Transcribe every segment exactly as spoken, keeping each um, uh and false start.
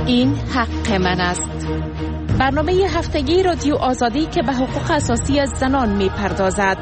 این حق من است. برنامه هفتگی رادیو آزادی که به حقوق اساسی از زنان می پردازد.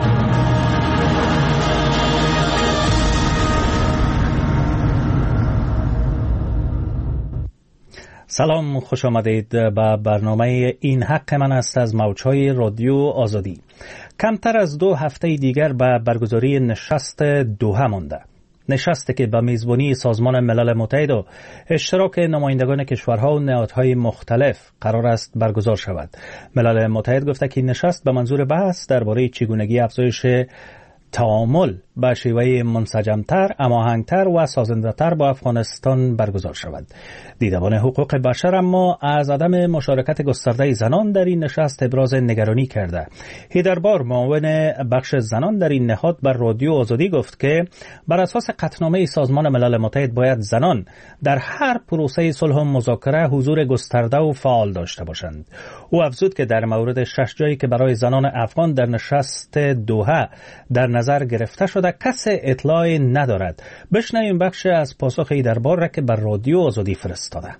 سلام، خوش آمدید به برنامه این حق من است از موجهای رادیو آزادی. کمتر از دو هفته دیگر به برگزاری نشست دوحه مانده. نشستی که به میزبانی سازمان ملل متحد و اشتراک نمایندگان کشورها و نهادهای مختلف قرار است برگزار شود. ملل متحد گفته که این نشست به منظور بحث درباره چگونگی افزایش تعامل به شیوه منسجمتر، هماهنگتر و سازنده‌تر با افغانستان برگزار شود. دیدبان حقوق بشر اما از عدم مشارکت گسترده زنان در این نشست ابراز نگرانی کرده. هیدربار، معاون بخش زنان در این نهاد، بر رادیو آزادی گفت که بر اساس قطعنامه سازمان ملل متحد باید زنان در هر پروسه صلح و مذاکره حضور گسترده و فعال داشته باشند. او افزود که در مورد شش جایی که برای زنان افغان در نشست دوحه در نظر گرفته شده کسی اطلاع ندارد. بشنویم بخش از پاسخ هیدربار را که بر رادیو آزادی فرستاده.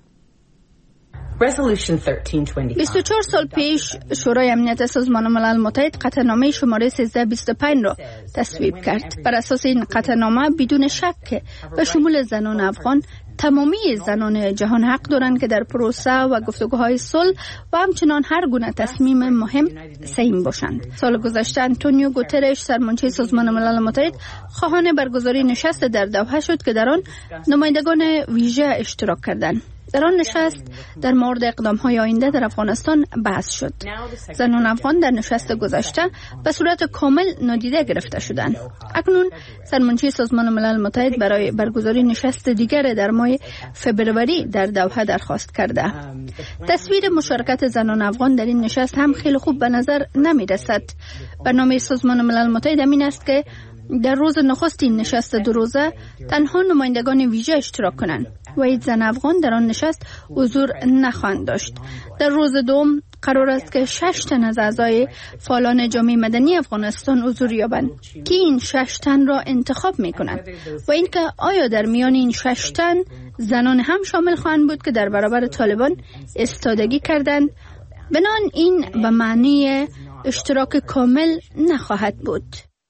بیست و چهار سال پیش شورای امنیت سازمان ملل متحد قطعنامه شماره سیزده بیست و پنج را تصویب کرد. بر اساس این قطعنامه بدون شک به شمول زنان افغان تمامی زنان جهان حق دارند که در پروسه و گفتگوهای صلح و همچنان هر گونه تصمیم مهم سهیم باشند. سال گذشته آنتونیو گوترش، سرمنشی سازمان ملل متحد، خواهان برگزاری نشست در دوحه شد که در آن نمایندگان ویژه اشتراک کردند. در آن نشست در مورد اقدام‌های آینده در افغانستان بحث شد. زنان افغان در نشست گذشته به صورت کامل نادیده گرفته شدند. اکنون سرمنشی سازمان ملل متحد برای برگزاری نشست دیگر در ماه فبروری در دوحه درخواست کرده. تصویر مشارکت زنان افغان در این نشست هم خیلی خوب به نظر نمی رسد. برنامه سازمان ملل متحد این است که در روز نخست این نشست دو روزه تنها نمایندگان ویژه اشتراک کنند و هیچ زن افغان در آن نشست حضور نخواهند داشت. در روز دوم قرار است که شش تن از اعضای فعالان جامعه مدنی افغانستان حضور یابند که این شش تن را انتخاب میکنند و اینکه آیا در میان این شش تن زنان هم شامل خواهند بود که در برابر طالبان استادگی کردند. بنان این به معنی اشتراک کامل نخواهد بود.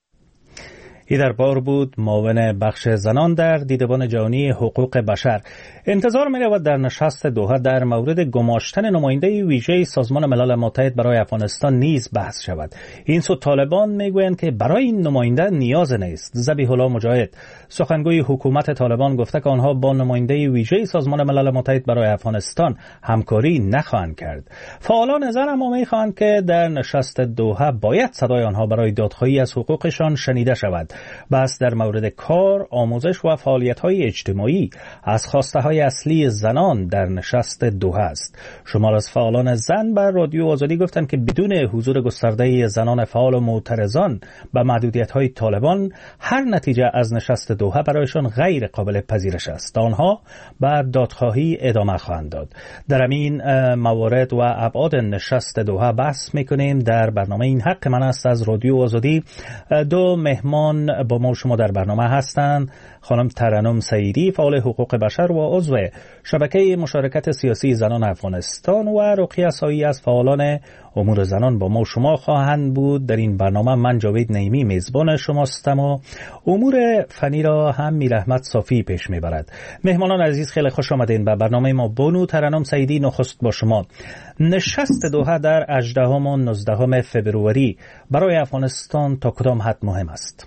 هیدربار بود، معاون بخش زنان در دیدبان جهانی حقوق بشر. انتظار می رود در نشست دوحه در مورد گماشتن نماینده ویژه سازمان ملل متحد برای افغانستان نیز بحث شود. این سو طالبان می گویند که برای این نماینده نیاز نیست. ذبیح الله مجاهد، سخنگوی حکومت طالبان، گفته که آنها با نماینده ویژه سازمان ملل متحد برای افغانستان همکاری نخواهند کرد. فعالان زن اما می خواهند که در نشست دوحه باید صدای آنها برای دادخواهی از حقوقشان شنیده شود. بحث در مورد کار، آموزش و فعالیت‌های اجتماعی از خواسته‌های اصلی زنان در نشست دوحه است. شمار از فعالان زن بر رادیو آزادی گفتند که بدون حضور گسترده زنان فعال و معترضان به محدودیت‌های طالبان، هر نتیجه از نشست دوحه برایشان غیر قابل پذیرش است. آنها به دادخواهی ادامه خواهند داد. در این موارد و ابعاد نشست دوحه بحث می‌کنیم در برنامه این حق من است از رادیو آزادی. دو مهمان با ما شما در برنامه هستند. خانم ترنم سعیدی، فعال حقوق بشر و عضو شبکه مشارکت سیاسی زنان افغانستان، و رقیه سایی از فعالان امور زنان با ما شما خواهند بود. در این برنامه من جاوید نعیمی میزبان شماستم و امور فنی را هم میر احمد صافی پیش میبرد. مهمانان عزیز، خیلی خوش آمدین به برنامه ما. بانو ترنم سعیدی، نخست با شما. نشست دوحه در هجدهم و نوزدهم فبروری برای افغانستان تا کدام حد مهم است؟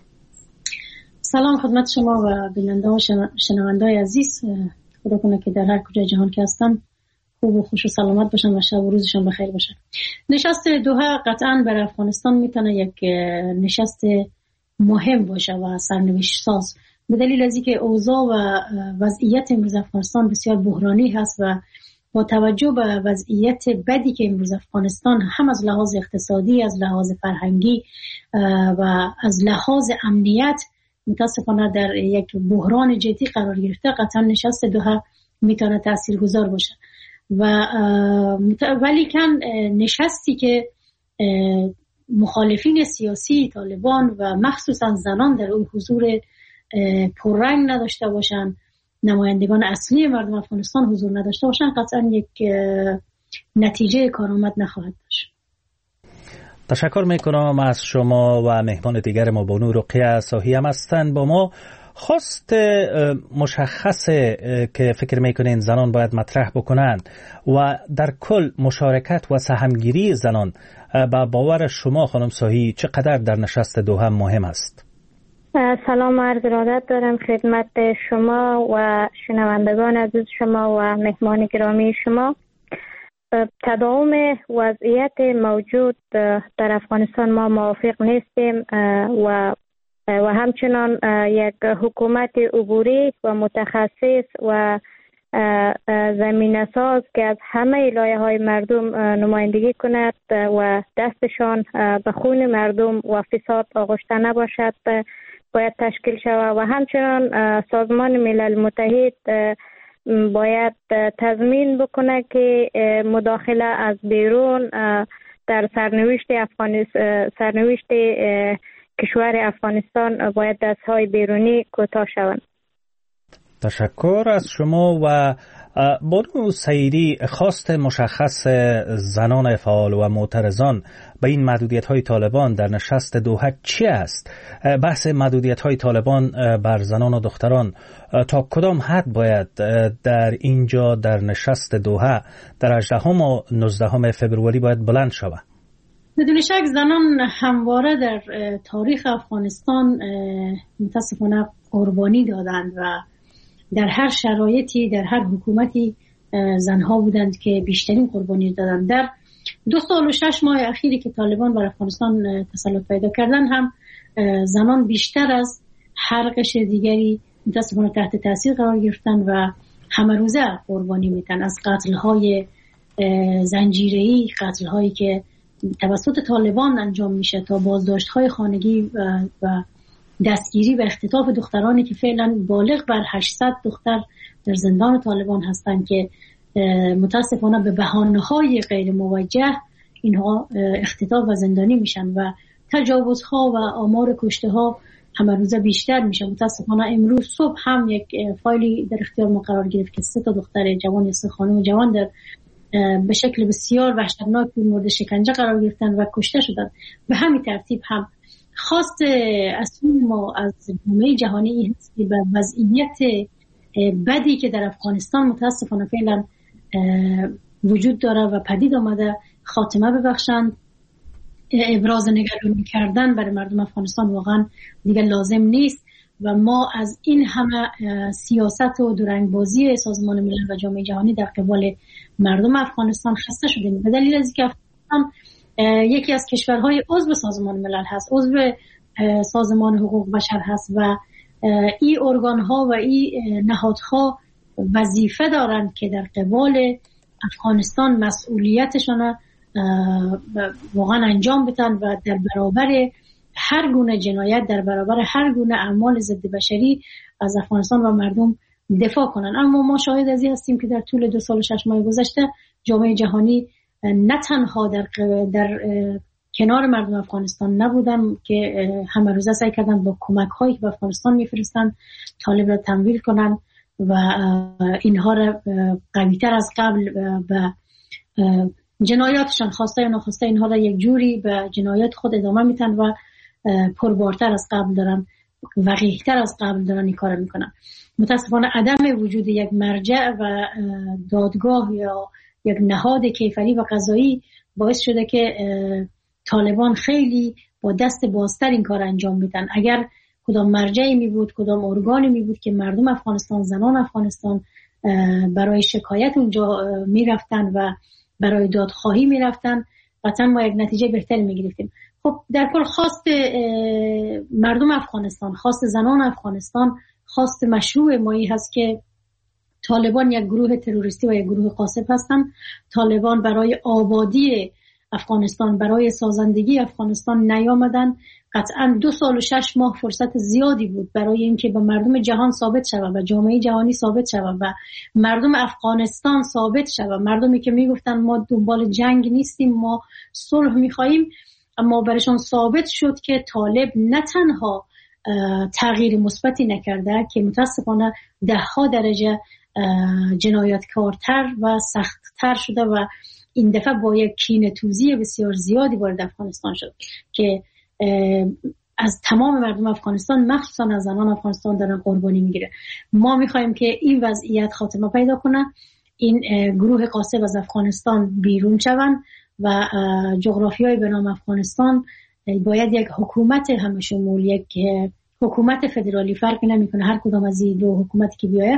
سلام خدمت شما و بیننده و شنونده های عزیز. خدا کنه که در هر کجای جهان که هستن خوب و خوش و سلامت باشن و شب و روزشان بخیر باشه. نشست دوحه قطعا برای افغانستان میتونه یک نشست مهم باشه و سرنوشت ساز، به دلیل از اینکه اوضاع و وضعیت امروز افغانستان بسیار بحرانی هست و با توجه به وضعیت بدی که امروز افغانستان هم از لحاظ اقتصادی، از لحاظ فرهنگی و از لحاظ امنیت متاسفانه در یک بحران جدی قرار گرفته، قطعا نشست دوحه میتونه تاثیرگذار باشه. و ولی کن نشستی که مخالفین سیاسی طالبان و مخصوصا زنان در اون حضور پررنگ نداشته باشن نمایندگان اصلی مردم افغانستان حضور نداشته باشن قطعا یک نتیجه کارآمد نخواهد داشت. تشکر میکنم از شما و مهمان دیگر ما بانو رقیه صاحی هم هستند. با ما خواست مشخصه که فکر میکنین زنان باید مطرح بکنند و در کل مشارکت و سهمگیری زنان با باور شما خانم صاحی چقدر در نشست دوحه مهم است؟ سلام و عرض ارادت دارم خدمت شما و شنوندگان عزیز شما و مهمان گرامی شما. تداوم وضعیت موجود در افغانستان ما موافق نیستیم و و همچنان یک حکومت عبوری و متخصص و زمینه ساز که از همه لایه‌های مردم نمایندگی کند و دستشان به خون مردم و فساد آغشته نباشد باید تشکیل شود و همچنان سازمان ملل متحد باید تضمین بکنه که مداخله از بیرون در سرنوشت افغانستان سرنوشت کشور افغانستان باید دستهای بیرونی کوتاه شوند. تشکر از شما. و بانو سعیدی، خواست مشخص زنان فعال و معترضان به این محدودیت‌های طالبان در نشست دوحه چی است؟ بحث محدودیت‌های طالبان بر زنان و دختران تا کدام حد باید در اینجا در نشست دوحه در هجدهم و نوزدهم فبروری باید بلند شود؟ بدون شک زنان همواره در تاریخ افغانستان متاسفانه قربانی دادند و در هر شرایطی در هر حکومتی زنها بودند که بیشترین قربانی دادند. در دو سال و شش ماه اخیری که طالبان بر افغانستان تسلط پیدا کردن هم زنان بیشتر از هر قشر دیگری متاسفانه تحت تاثیر قرار گرفتن و همه روزه قربانی میتن از قتل‌های زنجیره‌ای، قتل‌هایی که توسط طالبان انجام میشه تا بازداشت‌های خانگی و, و دستگیری و اختطاف دخترانی که فعلا بالغ بر هشتصد دختر در زندان طالبان هستند که متاسفانه به بهانه‌های غیر موجه اینها اختطاف و زندانی میشن و تجاوزها و آمار کشته‌ها همه روزه بیشتر میشه. متاسفانه امروز صبح هم یک فایلی در اختیار ما قرار گرفت که سه تا دختر جوان یا سه خانم جوان در به شکل بسیار وحشتناک مورد شکنجه قرار گرفتن و کشته شدن. به همین ترتیب هم خواست اصلی ما از جامعه جهانی این هست که به وضعیت بدی که در افغانستان متاسفانه فعلا وجود داره و پدید آمده خاتمه ببخشند. ابراز نگرانی کردن برای مردم افغانستان واقعا دیگه لازم نیست و ما از این همه سیاست و دورنگبازی سازمان ملل و جامعه جهانی در قبال مردم افغانستان خسته شدیم. به دلیل از اینکه افغانستان یکی از کشورهای عضو سازمان ملل هست، عضو سازمان حقوق بشر هست و این ارگان ها و این نهادها وظیفه دارند که در قبال افغانستان مسئولیتشان واقعا انجام بدن و در برابر هر گونه جنایت، در برابر هر گونه اعمال ضد بشری از افغانستان و مردم دفاع کنن. اما ما شاهد از این هستیم که در طول دو سال و شش ماه گذشته جامعه جهانی نه تنها در, در کنار مردم افغانستان نبودن که همه روزه سعی کردن با کمک هایی که به افغانستان میفرستن طالب را تمویل کنن و اینها را قوی‌تر از قبل و جنایاتشان خواسته یا ناخواسته اینها را یک جوری به جنایات خود ادامه میتن و پربارتر از قبل دارن، وقیحتر از قبل دارن این کار میکنن. متاسفانه عدم وجود یک مرجع و دادگاه یا یک نهاد کیفری و قضایی باعث شده که طالبان خیلی با دست بازتر این کار انجام میدن. اگر کدام مرجعی می بود، کدام ارگانی می بود که مردم افغانستان، زنان افغانستان برای شکایت اونجا می رفتن و برای دادخواهی می رفتن، قطعا ما یک نتیجه بهتری می گرفتیم. خب در کل خواست مردم افغانستان، خواست زنان افغانستان، خواست مشروع مایی هست که طالبان یک گروه تروریستی و یک گروه غاصب هستن. طالبان برای آبادی افغانستان، برای سازندگی افغانستان نیامدن. قطعا دو سال و شش ماه فرصت زیادی بود برای اینکه به مردم جهان ثابت شود و جامعه جهانی ثابت شود و مردم افغانستان ثابت شود. مردمی که میگفتن ما دنبال جنگ نیستیم، ما صلح میخواییم، اما برشان ثابت شد که طالب نه تنها تغییر مثبتی نکرده که متاسفانه ده ها درجه جنایتکارتر و سختتر شده و این دفعه با یک کینه‌توزی بسیار زیادی وارد افغانستان شد که از تمام مردم افغانستان مخصوصا از زنان افغانستان دارن قربانی میگیره. ما میخوایم که این وضعیت خاتمه پیدا کنه، این گروه قاصد از افغانستان بیرون شوند و جغرافیای به نام افغانستان باید یک حکومت همه شمول، یک حکومت فدرالی، فرقی نمیکنه هر کدام از این دو حکومتی که بیایه،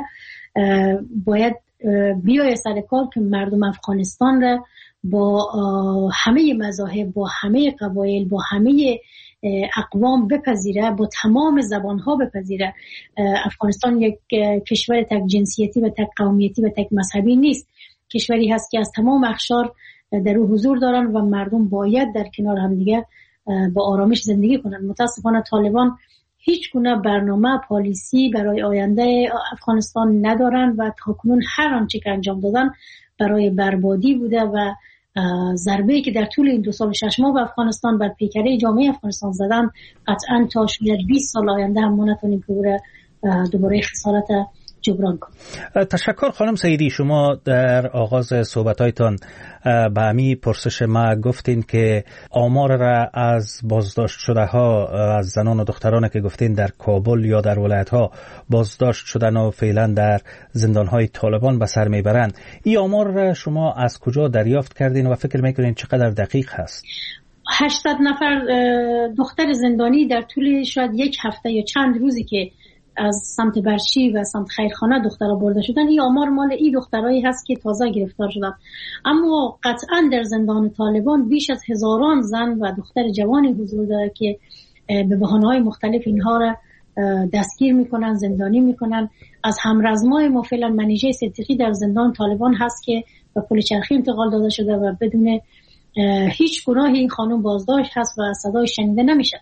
باید بیایه سر کار که مردم افغانستان را با همه مذاهب، با همه قبایل، با همه اقوام بپذیره، با تمام زبانها بپذیره. افغانستان یک کشور تک جنسیتی و تک قومیتی و تک مذهبی نیست، کشوری هست که از تمام اقشار در او حضور دارن و مردم باید در کنار هم دیگه با آرامش زندگی کنن. متاسفانه طالبان هیچ گونه برنامه پالیسی برای آینده افغانستان ندارن و تاکنون هر آنچه که انجام دادن برای بربادی بوده و ضربه‌ای که در طول این دو سال و شش ماه به افغانستان بر پیکره جامعه افغانستان زدن قطعاً تا شاید بیست سال آینده هم ما نتونیم که دوباره خسارت جبران کنیم. تشکر خانم سیدی. شما در آغاز صحبتایتان به همی پرسش ما گفتین که آمار را از بازداشت شده ها از زنان و دختران که گفتین در کابل یا در ولایت ها بازداشت شدن و فعلا در زندان های طالبان به سر میبرند، این آمار را شما از کجا دریافت کردین و فکر میکنین چقدر دقیق هست؟ هشتصد نفر دختر زندانی در طول شاید یک هفته یا چند روزی که از سمت برشی و سمت خیرخانه دخترها برده شدن، این آمار مال این دخترایی هست که تازه گرفتار شدن. اما قطعا در زندان طالبان بیش از هزاران زن و دختر جوانی حضور داره که به بهانه‌های مختلف اینها را دستگیر میکنن، زندانی میکنن. از همرزمای ما فعلا منیژه صدیقی در زندان طالبان هست که به پل چرخی انتقال داده شده و بدون هیچ گناهی این خانم بازداشت هست و صدای شنیده نمیشه.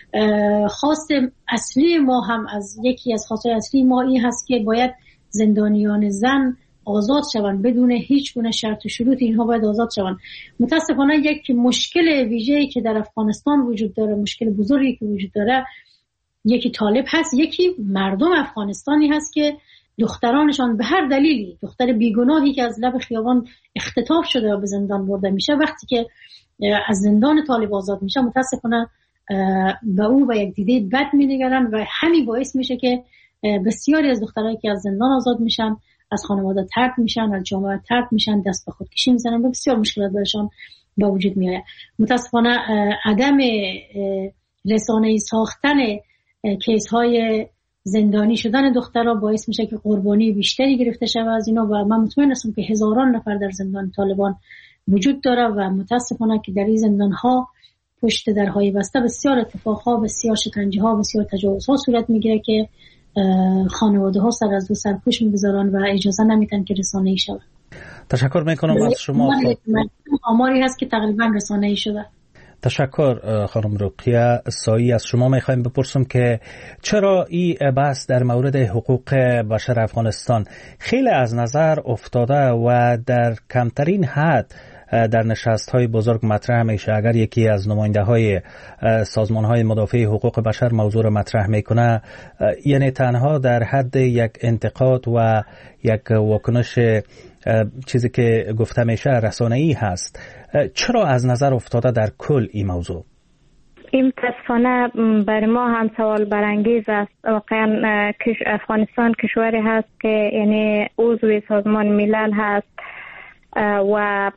خواست اصلی ما هم از یکی از خواستهای اصلی ما این هست که باید زندانیان زن آزاد شوند بدون هیچ گونه شرط و شروط، اینها باید آزاد شوند. متاسفانه یک مشکل ویژه‌ای که در افغانستان وجود داره، مشکل بزرگی که وجود داره، یکی طالب هست، یکی مردم افغانستانی هست که دخترانشان به هر دلیلی، دختر بیگناهی که از لب خیابان اختطاف شده و به زندان برده میشه، وقتی که از زندان طالب آزاد میشه متاسفانه به او و یک دیده بد می‌نگرن و همین باعث میشه که بسیاری از دخترایی که از زندان آزاد میشن از خانواده طرد میشن، از جامعه طرد میشن، دست به خودکشی میزنن و بسیار مشکلات برشان به وجود میاد. متاسفانه عدم رسانه‌ای ساختن کیس‌های زندانی شدن دخترها باعث میشه که قربانی بیشتری گرفته شود از اینا و من مطمئن هستم که هزاران نفر در زندان طالبان وجود داره و متاسفانه که در این زندان‌ها پشت درهای بسته بسیار اتفاقها، بسیار شکنجه‌ها، بسیار تجاوزها صورت میگیره که خانواده‌ها سر از دو سرپوش میگذارن و اجازه نمیدن که رسانه‌ای شود. تشکر میکنم از شما. آماری هست که تقریبا رسانه‌ای شده. تشکر خانم رقیه سایی. از شما میخوایم بپرسم که چرا این بحث در مورد حقوق بشر افغانستان خیلی از نظر افتاده و در کمترین حد در نشست‌های بزرگ مطرح میشه؟ اگر یکی از نماینده‌های سازمان‌های مدافع حقوق بشر موضوع را مطرح میکنه، یعنی تنها در حد یک انتقاد و یک واکنش چیزی که گفته میشه رسانه‌ای هست. چرا از نظر افتاده در کل این موضوع؟ این متاسفانه برای ما هم سوال برانگیز است. واقعا افغانستان کشوری هست که یعنی عضو سازمان ملل هست و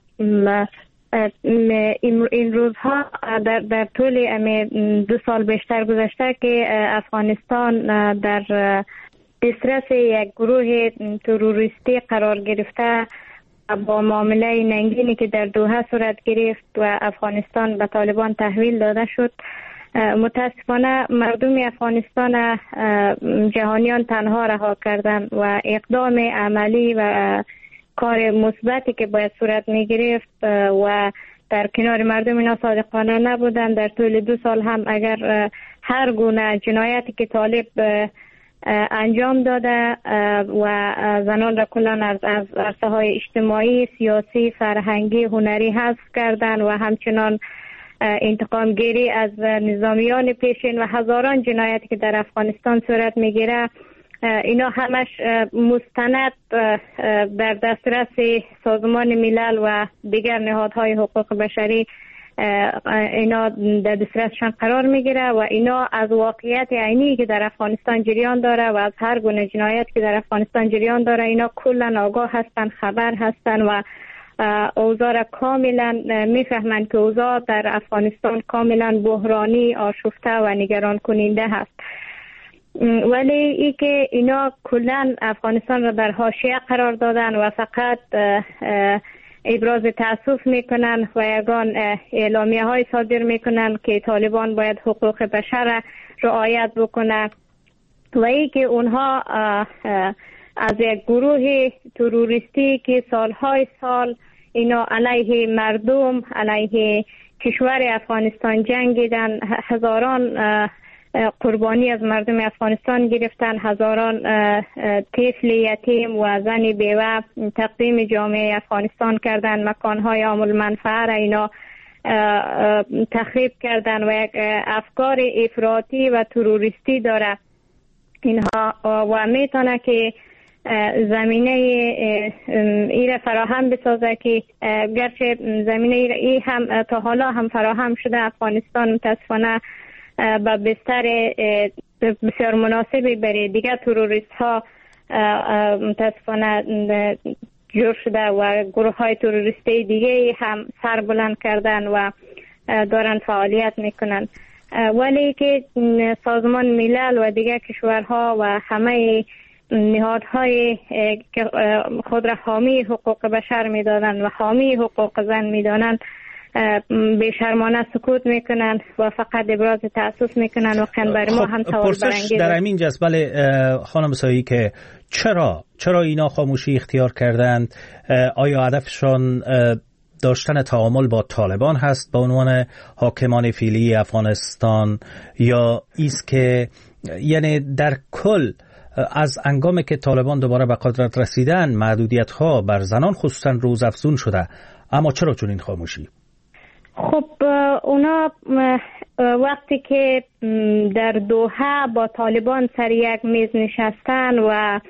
این روزها در, در طول دو سال بیشتر گذشته که افغانستان در دسترس یک گروه تروریستی قرار گرفته با معامله ننگینی که در دوحه صورت گرفت و افغانستان به طالبان تحویل داده شد. متاسفانه مردم افغانستان جهانیان تنها رها کردند و اقدام عملی و کار مثبتی که باید صورت می گرفت و در کنار مردم اینا صادقانه نبودن. در طول دو سال هم اگر هر گونه جنایتی که طالب انجام داده و زنان را کلان از عرصه های اجتماعی، سیاسی، فرهنگی، هنری حذف کردن و همچنان انتقام گیری از نظامیان پیشین و هزاران جنایتی که در افغانستان صورت میگیره، اینا همش مستند در دسترس سازمان ملل و دیگر نهادهای حقوق بشری اینا در دسترسشان قرار میگیره و اینا از واقعیت عینی که در افغانستان جریان داره و از هر گونه جنایت که در افغانستان جریان داره اینا کلا آگاه هستن، خبر هستن و اوضاع را کاملا میفهمند که اوضاع در افغانستان کاملا بحرانی، آشفته و نگران کننده هست. ولی ای که اینا کلا افغانستان را در حاشیه قرار دادن و فقط ابراز تأسف میکنن و یگان اعلامیه های صادر میکنن که طالبان باید حقوق بشر رعایت بکنه و ای که اونها از یک گروه تروریستی که سالهای سال اینا علیه مردم، علیه کشور افغانستان جنگیدن، هزاران قربانی از مردم افغانستان گرفتن، هزاران طفل یتیم و زن بیوه تقدیم جامعه افغانستان کردن، مکانهای عام المنفعه را اینا تخریب کردن و یک افکار افراطی و تروریستی داره اینها و میتونه که زمینه ایره فراهم بسازه که گرچه زمینه ایره ای هم تا حالا هم فراهم شده. افغانستان متاسفانه با بستر بسیار مناسبی برای دیگر تروریست ها متاسفانه جور شده و گروه های تروریستی دیگه هم سر بلند کردن و دارن فعالیت میکنن، ولی که سازمان ملل و دیگر کشورها و همه نهادهای که خود را حامی حقوق بشر میدادن و حامی حقوق زن میدانند بیشرمانه سکوت میکنن و فقط ابراز تأسف میکنن و بر ما هم سوال برانگیزه. در همین جس بله خانم سایی که چرا چرا اینا خاموشی اختیار کردند؟ آیا هدفشان داشتن تعامل با طالبان هست به عنوان حاکمان فعلی افغانستان، یا ایست که یعنی در کل از انگامی که طالبان دوباره به قدرت رسیدن محدودیت ها بر زنان خصوصا روزافزون شده، اما چرا چون این خاموشی؟ خب اونا وقتی که در دوحه با طالبان سر یک میز نشستن و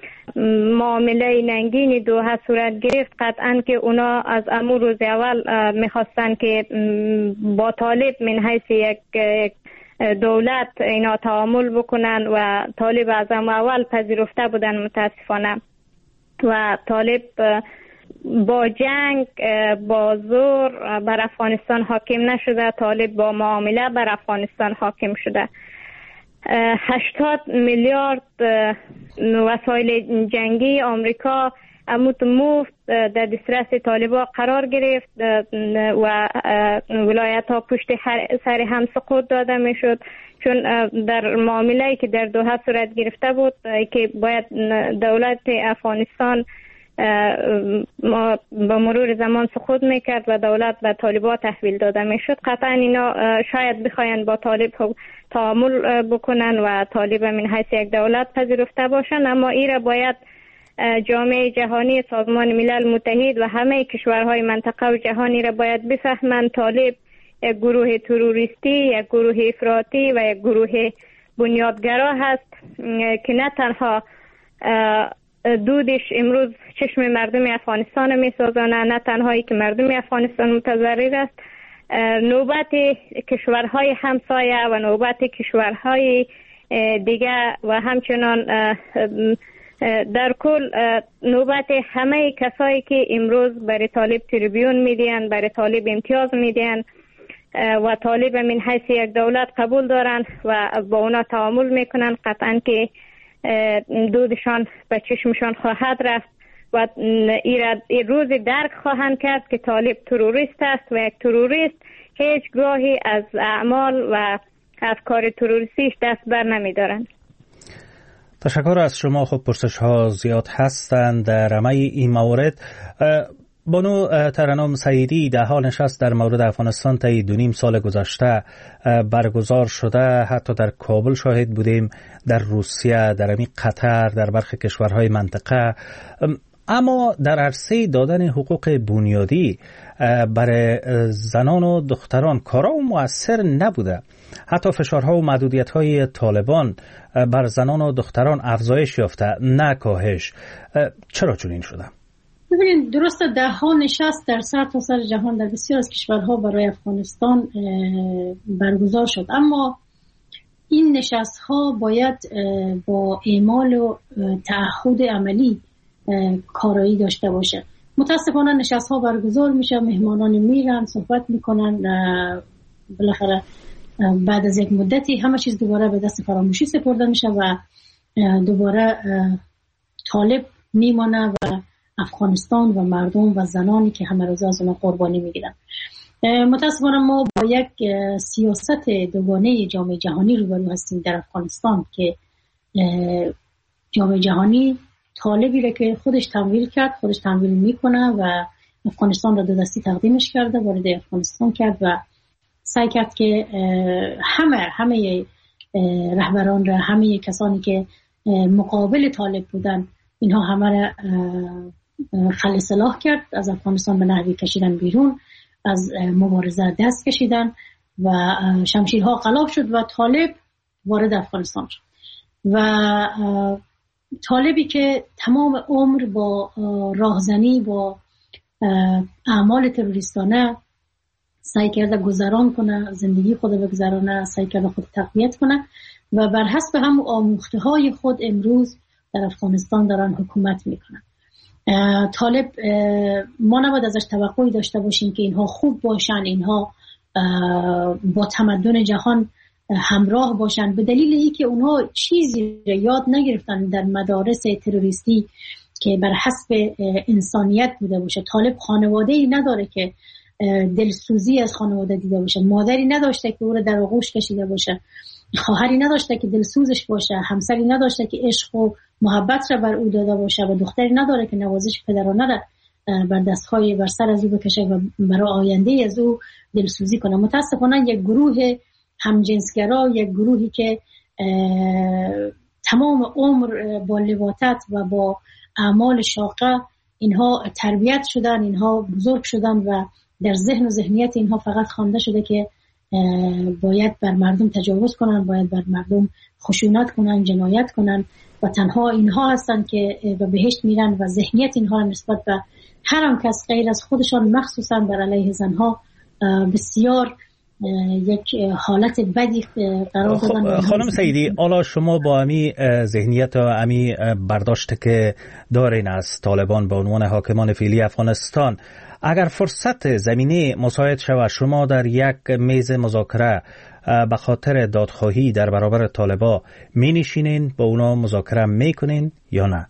معامله ننگین دوحه صورت گرفت، قطعا که اونا از امور روز اول میخواستن که با طالب من حیث یک دولت اینا تعامل بکنن و طالب از اول پذیرفته بودن متاسفانه و طالب با جنگ با زور بر افغانستان حاکم نشده، طالب با معامله بر افغانستان حاکم شده. هشتاد میلیارد وسایل جنگی آمریکا اموت مفت در دسترس طالبان قرار گرفت و ولایت ها پشت سر هم سقوط داده می شد، چون در معامله‌ای که در دوحه صورت گرفته بود که باید دولت افغانستان با مرور زمان سقوط میکرد و دولت به طالبان تحویل داده میشد، قطعا اینا شاید بخواین با طالب تعامل بکنن و طالب من حیث یک دولت پذیرفته باشن، اما ایره باید جامعه جهانی، سازمان ملل متحد و همه کشورهای منطقه و جهانی را باید بفهمند طالب یک گروه تروریستی، یک گروه افراطی و یک گروه بنیادگرا هست که نه تنها دودش امروز چشم مردم افغانستان میسازانه، نه تنهایی که مردم افغانستان متضرر است، نوبت کشورهای همسایه و نوبت کشورهای دیگه و همچنان در کل نوبت همه کسایی که امروز برای طالب تریبیون میدین، برای طالب امتیاز میدین و طالب من حیث یک دولت قبول دارن و با اونا تعامل میکنن، قطعا که دودشان به چشمشان خواهد رفت و این روز درک خواهند کرد که طالب تروریست است و یک تروریست هیچگاهی از اعمال و افکار تروریستیش دست بر نمیدارند. تشکر از شما. خب پرسش ها زیاد هستند در همه این موارد. بانو ترنم سعیدی در حال نشست در مورد افغانستان طی دو نیم سال گذشته برگزار شده، حتی در کابل شاهد بودیم، در روسیه، در همین قطر، در برخی کشورهای منطقه. اما در عرصه دادن حقوق بنیادی برای زنان و دختران کارا مؤثر نبوده. حتی فشارها و محدودیت‌های طالبان بر زنان و دختران افزایش یافته، نه کاهش. چرا چنین شده؟ ببینید، درسته ده ها نشست در سرتاسر سر جهان در بسیار از کشورها برای افغانستان برگزار شد، اما این نشست ها باید با اعمال و تعهد عملی کارایی داشته باشه. متاسفانه نشست ها برگزار میشه، مهمانان میرن صحبت میکنن، بالاخره بعد از یک مدتی همه چیز دوباره به دست فراموشی سپرده میشه و دوباره طالب میمانه و افغانستان و مردم و زنانی که همه روزه از اون قربانی میگیرن. متاسفانه ما با یک سیاست دوگانه جامعه جهانی روبرو هستیم در افغانستان که جامعه جهانی طالبی را که خودش تمویل کرد، خودش تمویل میکنه و افغانستان را دو دستی تقدیمش کرده، وارد افغانستان کرد و سعی کرد که همه همه رهبران را، همه کسانی که مقابل طالب بودن، اینها همه را خل اصلاح کرد، از افغانستان به نحوی کشیدن بیرون، از مبارزه دست کشیدن و شمشیرها قلاب شد و طالب وارد افغانستان شد. و طالبی که تمام عمر با راهزنی، با اعمال تروریستانه سعی کرده گذران کنه، زندگی خود بگذرانه، سعی کرده خود تقویت کنه و بر حسب هم آموخته های خود امروز در افغانستان دارن حکومت میکنن. طالب ما نباید ازش توقعی داشته باشیم که اینها خوب باشن، اینها با تمدن جهان همراه باشن، به دلیل اینکه اونها چیزی یاد نگرفتن در مدارس تروریستی که بر حسب انسانیت بوده باشه. طالب خانواده‌ای نداره که دلسوزی از خانواده دیده باشه، مادری نداشته که او رو در آغوش کشیده باشه، خواهری نداشته که دلسوزش باشه، همسری نداشته که عشق و محبت را بر او داده باشه و دختری نداره که نوازش پدرانه را بر دستهای بر سر از او بکشه و برای آینده از او دلسوزی کنه. متاسفانه یک گروه همجنسگرا، یک گروهی که تمام عمر با لواطت و با اعمال شاقه اینها تربیت شدن، اینها بزرگ شدن و در ذهن و ذهنیت اینها فقط خوانده شده که باید بر مردم تجاوز کنن، باید بر مردم خشونت کنن، جنایت کنن و تنها اینها هستن که به بهشت میرن و ذهنیت اینها نسبت به هر کس غیر از خودشان مخصوصا بر علیه زنها بسیار یک حالت بدی قرار دادن. خانم سیدی، حالا شما با امی ذهنیت و امی برداشت که دارین از طالبان به عنوان حاکمان فعلی افغانستان، اگر فرصت زمینه مساعد شود شما در یک میز مذاکره به خاطر دادخواهی در برابر طالبا می نشینین، با اونا مذاکره میکنین یا نه؟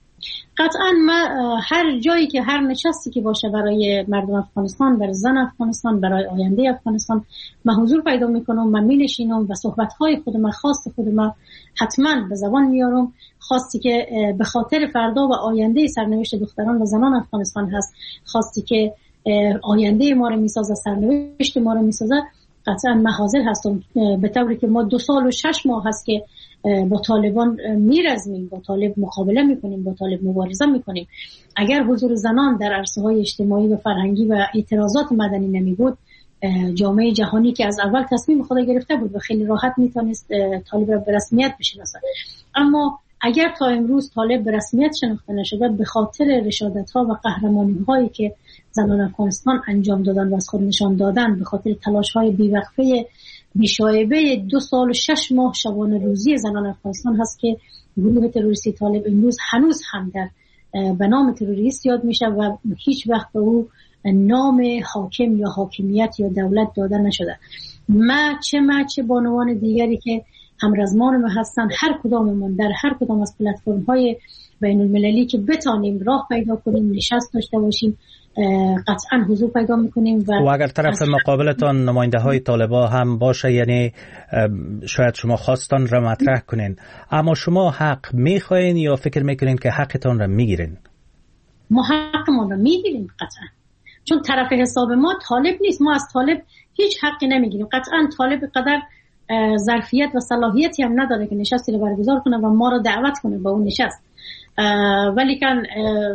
قطعا ما هر جایی که هر نشستی که باشه برای مردم افغانستان، برای زن افغانستان، برای آینده افغانستان، من حضور پیدا میکنم، من می نشینم و صحبتهای خودم، خواست خودم حتما به زبان میارم، خواستی که به خاطر فردا و آینده سرنوشت دختران و زنان افغانستان هست، خواستی که آینده ما رو میسازه، سرنوشت ما رو میسازه، قطعا من حاضر هستم. به طوری که ما دو سال و شش ماه هست که با طالبان میرزمیم، با طالب مقابله میکنیم، با طالب مبارزه میکنیم. اگر حضور زنان در عرصه های اجتماعی و فرهنگی و اعتراضات مدنی نمی بود، جامعه جهانی که از اول تصمیم خود گرفته بود و خیلی راحت میتونست طالب را به رسمیت بشناسه. اما اگر تا امروز طالب به رسمیت شناخته نشده، به خاطر رشادت ها و قهرمانی هایی که زنان افغانستان انجام دادن و از خود نشان دادن، به خاطر تلاش های بیوقفه بیشایبه دو سال و شش ماه شبانه روزی زنان افغانستان هست که گروه تروریستی طالب امروز هنوز هم در به نام تروریست یاد میشه و هیچ وقت به او نام حاکم یا حاکمیت یا دولت داده نشده. ما چه ما چه بانوان دیگری که همرزمان ما هستن، هر کداممون در هر کدام از پلتفرم های بین المللی که بتانیم راه پیدا کنیم، نشست داشته باشیم، قطعا حضور پیدا میکنیم. و, و اگر طرف مقابلتان نماینده های طالبا هم باشه، یعنی شاید شما خواستان را مطرح کنین، اما شما حق میخواین یا فکر میکنین که حقتان را میگیرین؟ ما حقمون را میگیریم قطعا، چون طرف حساب ما طالب نیست. ما از طالب هیچ حقی نمیگیریم. قطعا طالب قدر ظرفیت و صلاحیتی هم نداره که نشستی رو برگزار کنه و ما رو دعوت کنه به اون نشست. ولی کن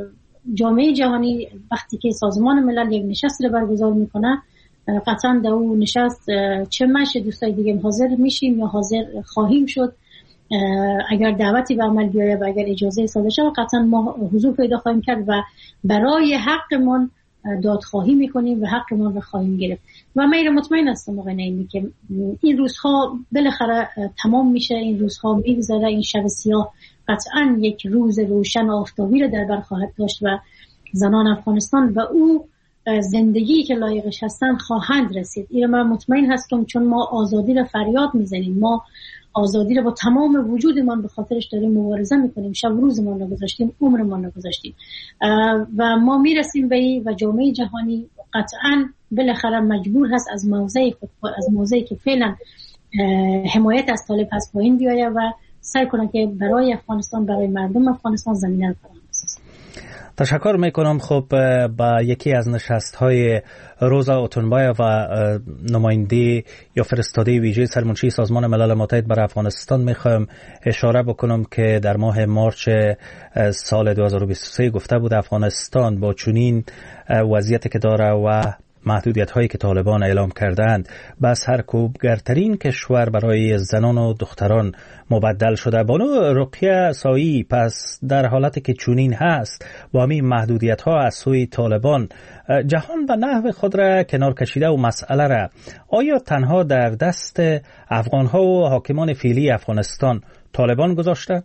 جامعه جهانی وقتی که سازمان ملل یک نشست رو برگزار میکنه، قطعا در اون نشست چه من چه دوستای دیگه حاضر میشیم یا حاضر خواهیم شد. اگر دعوتی به عمل بیاید و اگر اجازه صادر شود قطعا ما حضور پیدا خواهیم کرد و برای حقمون دادخواهی میکنیم و حقمون رو خواهیم گرفت. و من مطمئن هستم آقای نعیمی که این روزها بالاخره تمام میشه، این روزها میگذره، این شب سیاه قطعا یک روز روشن آفتابی رو در بر خواهد داشت و زنان افغانستان و او زندگی که لایقش هستن خواهند رسید. این من مطمئن هستم، چون ما آزادی رو فریاد میزنیم، ما آزادی رو با تمام وجودمان به خاطرش داریم مبارزه میکنیم، شب روزمان رو گذاشتیم، عمرمان رو گذاشتیم و ما میرسیم به این و جامعه جهانی قطعا بالاخره مجبور هست از موضع خود از موضعی که فعلا حمایت از طالب هست پایین بیاید و سعی کنه که برای افغانستان، برای مردم افغانستان زمینه رو فراهم بسازه. تشکر میکنم. خب با یکی از نشست‌های روزا اوتونبایف و نماینده یا فرستاده ویژه سرمنشی سازمان ملل متحد برای افغانستان میخوام اشاره بکنم که در ماه مارچ سال دو هزار و بیست و سه گفته بود افغانستان با چنین وضعیتی که داره و محدودیت هایی که طالبان اعلام کردند به سرکوبگرترین کشور برای زنان و دختران مبدل شده. بانو رقیه سایی، پس در حالتی که چنین هست با همین محدودیت ها از سوی طالبان، جهان به نحو خود را کنار کشیده و مسئله را آیا تنها در دست افغان ها و حاکمان فعلی افغانستان طالبان گذاشته؟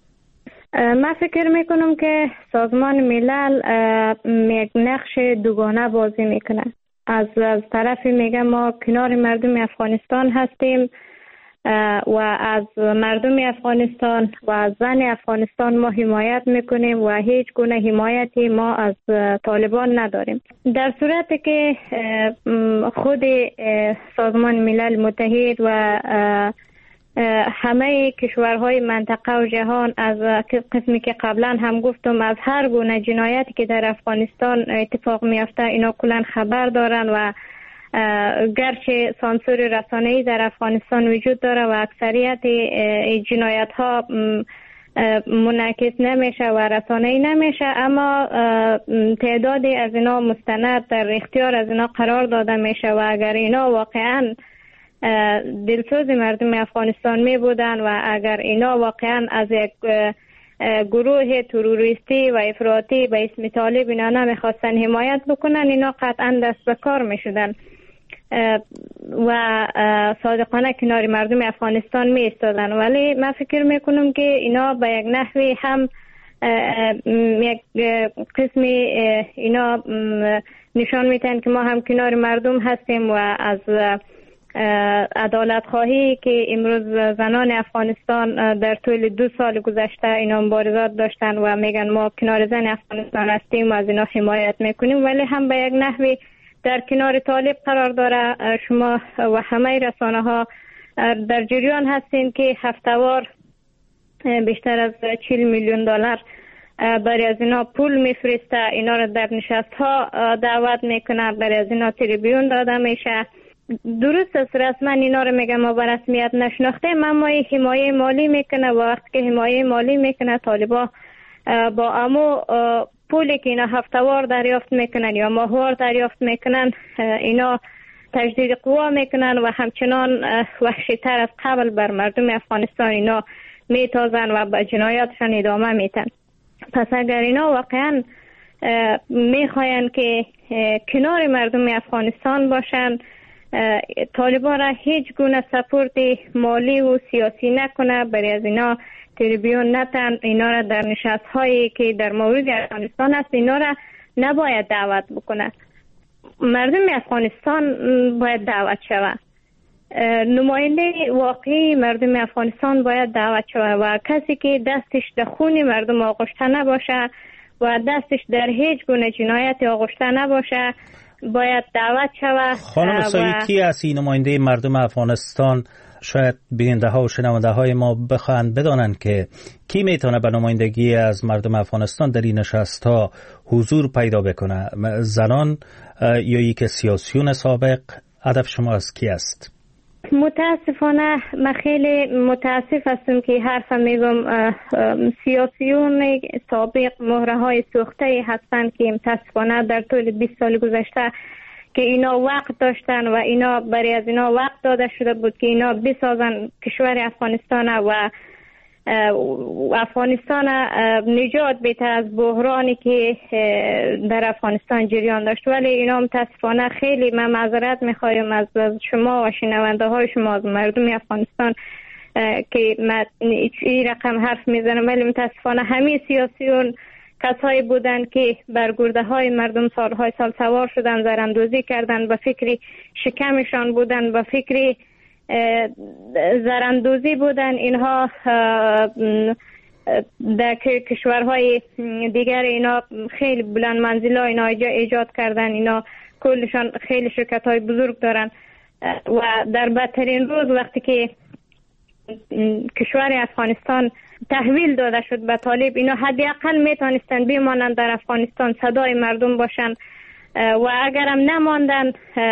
من فکر میکنم که سازمان ملل یک نقش دوگانه بازی میکنه. از از طرفی میگه ما کنار مردم افغانستان هستیم و از مردم افغانستان و از زن افغانستان ما حمایت میکنیم و هیچ گونه حمایتی ما از طالبان نداریم. در صورتی که خود سازمان ملل متحد و همه کشورهای منطقه و جهان از قسمی که قبلا هم گفتم از هر گونه جنایتی که در افغانستان اتفاق میفته اینا کلا خبر دارن و گرچه سانسور رسانه‌ای در افغانستان وجود داره و اکثریت جنایت ها منعکس نمیشه و رسانه‌ای نمیشه، اما تعدادی از اینا مستند در اختیار از اینا قرار داده میشه و اگر اینا واقعا دلسوز مردم افغانستان می بودن و اگر اینا واقعا از یک گروه تروریستی و افراطی به اسم طالب اینا نمیخواستن حمایت بکنن، اینا قطعا دست به کار می شدن و صادقانه کنار مردم افغانستان می ایستادن. ولی من فکر می کنم که اینا به یک نحوی هم یک قسمی اینا نشان میتن که ما هم کنار مردم هستیم و از عدالت خواهی که امروز زنان افغانستان در طول دو سال گذشته اینا مبارزات داشتن و میگن ما کنار زن افغانستان هستیم و از اینا حمایت میکنیم، ولی هم به یک نحوی در کنار طالب قرار داره. شما و همه رسانه ها در جریان هستین که هفته‌وار بیشتر از چهل میلیون دلار برای از اینا پول میفرسته، اینا را در نشست ها دعوت میکنه، برای از اینا تریبیون داده میشه. درست است، رسما اینا رو میگم ما به رسمیت نشناختیم، اما حمایه مالی میکنه و وقتی که حمایه مالی میکنه طالبا با امو پولی که اینا هفته‌وار دریافت میکنن یا ماهوار دریافت میکنن اینا تجدید قوا میکنن و همچنان وحشی‌تر از قبل بر مردم افغانستان اینا میتازن و به جنایاتشان ادامه میتن. پس اگر اینا واقعا میخواین که کنار مردم افغانستان باشن، طالبان را هیچ گونه سپورت مالی و سیاسی نکنه، برای از اینا تریبیون نتن، اینا را در نشست هایی که در مورد افغانستان است اینا را نباید دعوت بکنه. مردم افغانستان باید دعوت شود، نماینده واقعی مردم افغانستان باید دعوت شود و کسی که دستش در خون مردم آغشته نباشه و دستش در هیچ گونه جنایت آغشته نباشه باید دعوت شود. خانم سایی کی از این نماینده مردم افغانستان؟ شاید بیننده ها و شنونده های ما بخواهند بدانند که کی میتونه به نمایندگی از مردم افغانستان در این نشست ها حضور پیدا بکنه؟ زنان یا یک سیاسیون سابق؟ هدف شما از کی است؟ متاسفانه من خیلی متاسف هستم که حرف میگم سیاسیون سابق مهره های سوخته هستند که متاسفانه در طول بیست سال گذشته که اینا وقت داشتن و اینا برای از اینا وقت داده شده بود که اینا بسازن کشور افغانستان و افغانستان نجات بده از بحرانی که در افغانستان جریان داشت. ولی اینا متاسفانه خیلی من معذرت میخوایم از شما و شنونده های شما از مردم افغانستان که من این رقم حرف میزنم، ولی متاسفانه همه سیاسیون کسایی بودن که بر گرده های مردم سالهای سال سوار شدن، زراندوزی کردن، به فکر شکمشان بودن، به فکر زراندوزی بودن. اینها در کشورهای دیگر اینا خیلی بلند منزلا اینا ایجاد کردن، اینا کلشان خیلی شرکت های بزرگ دارن و در بدترین روز وقتی که کشور افغانستان تحویل داده شد به طالب، اینا حداقل میتونستن بمانند در افغانستان صدای مردم باشن و اگرم نماندن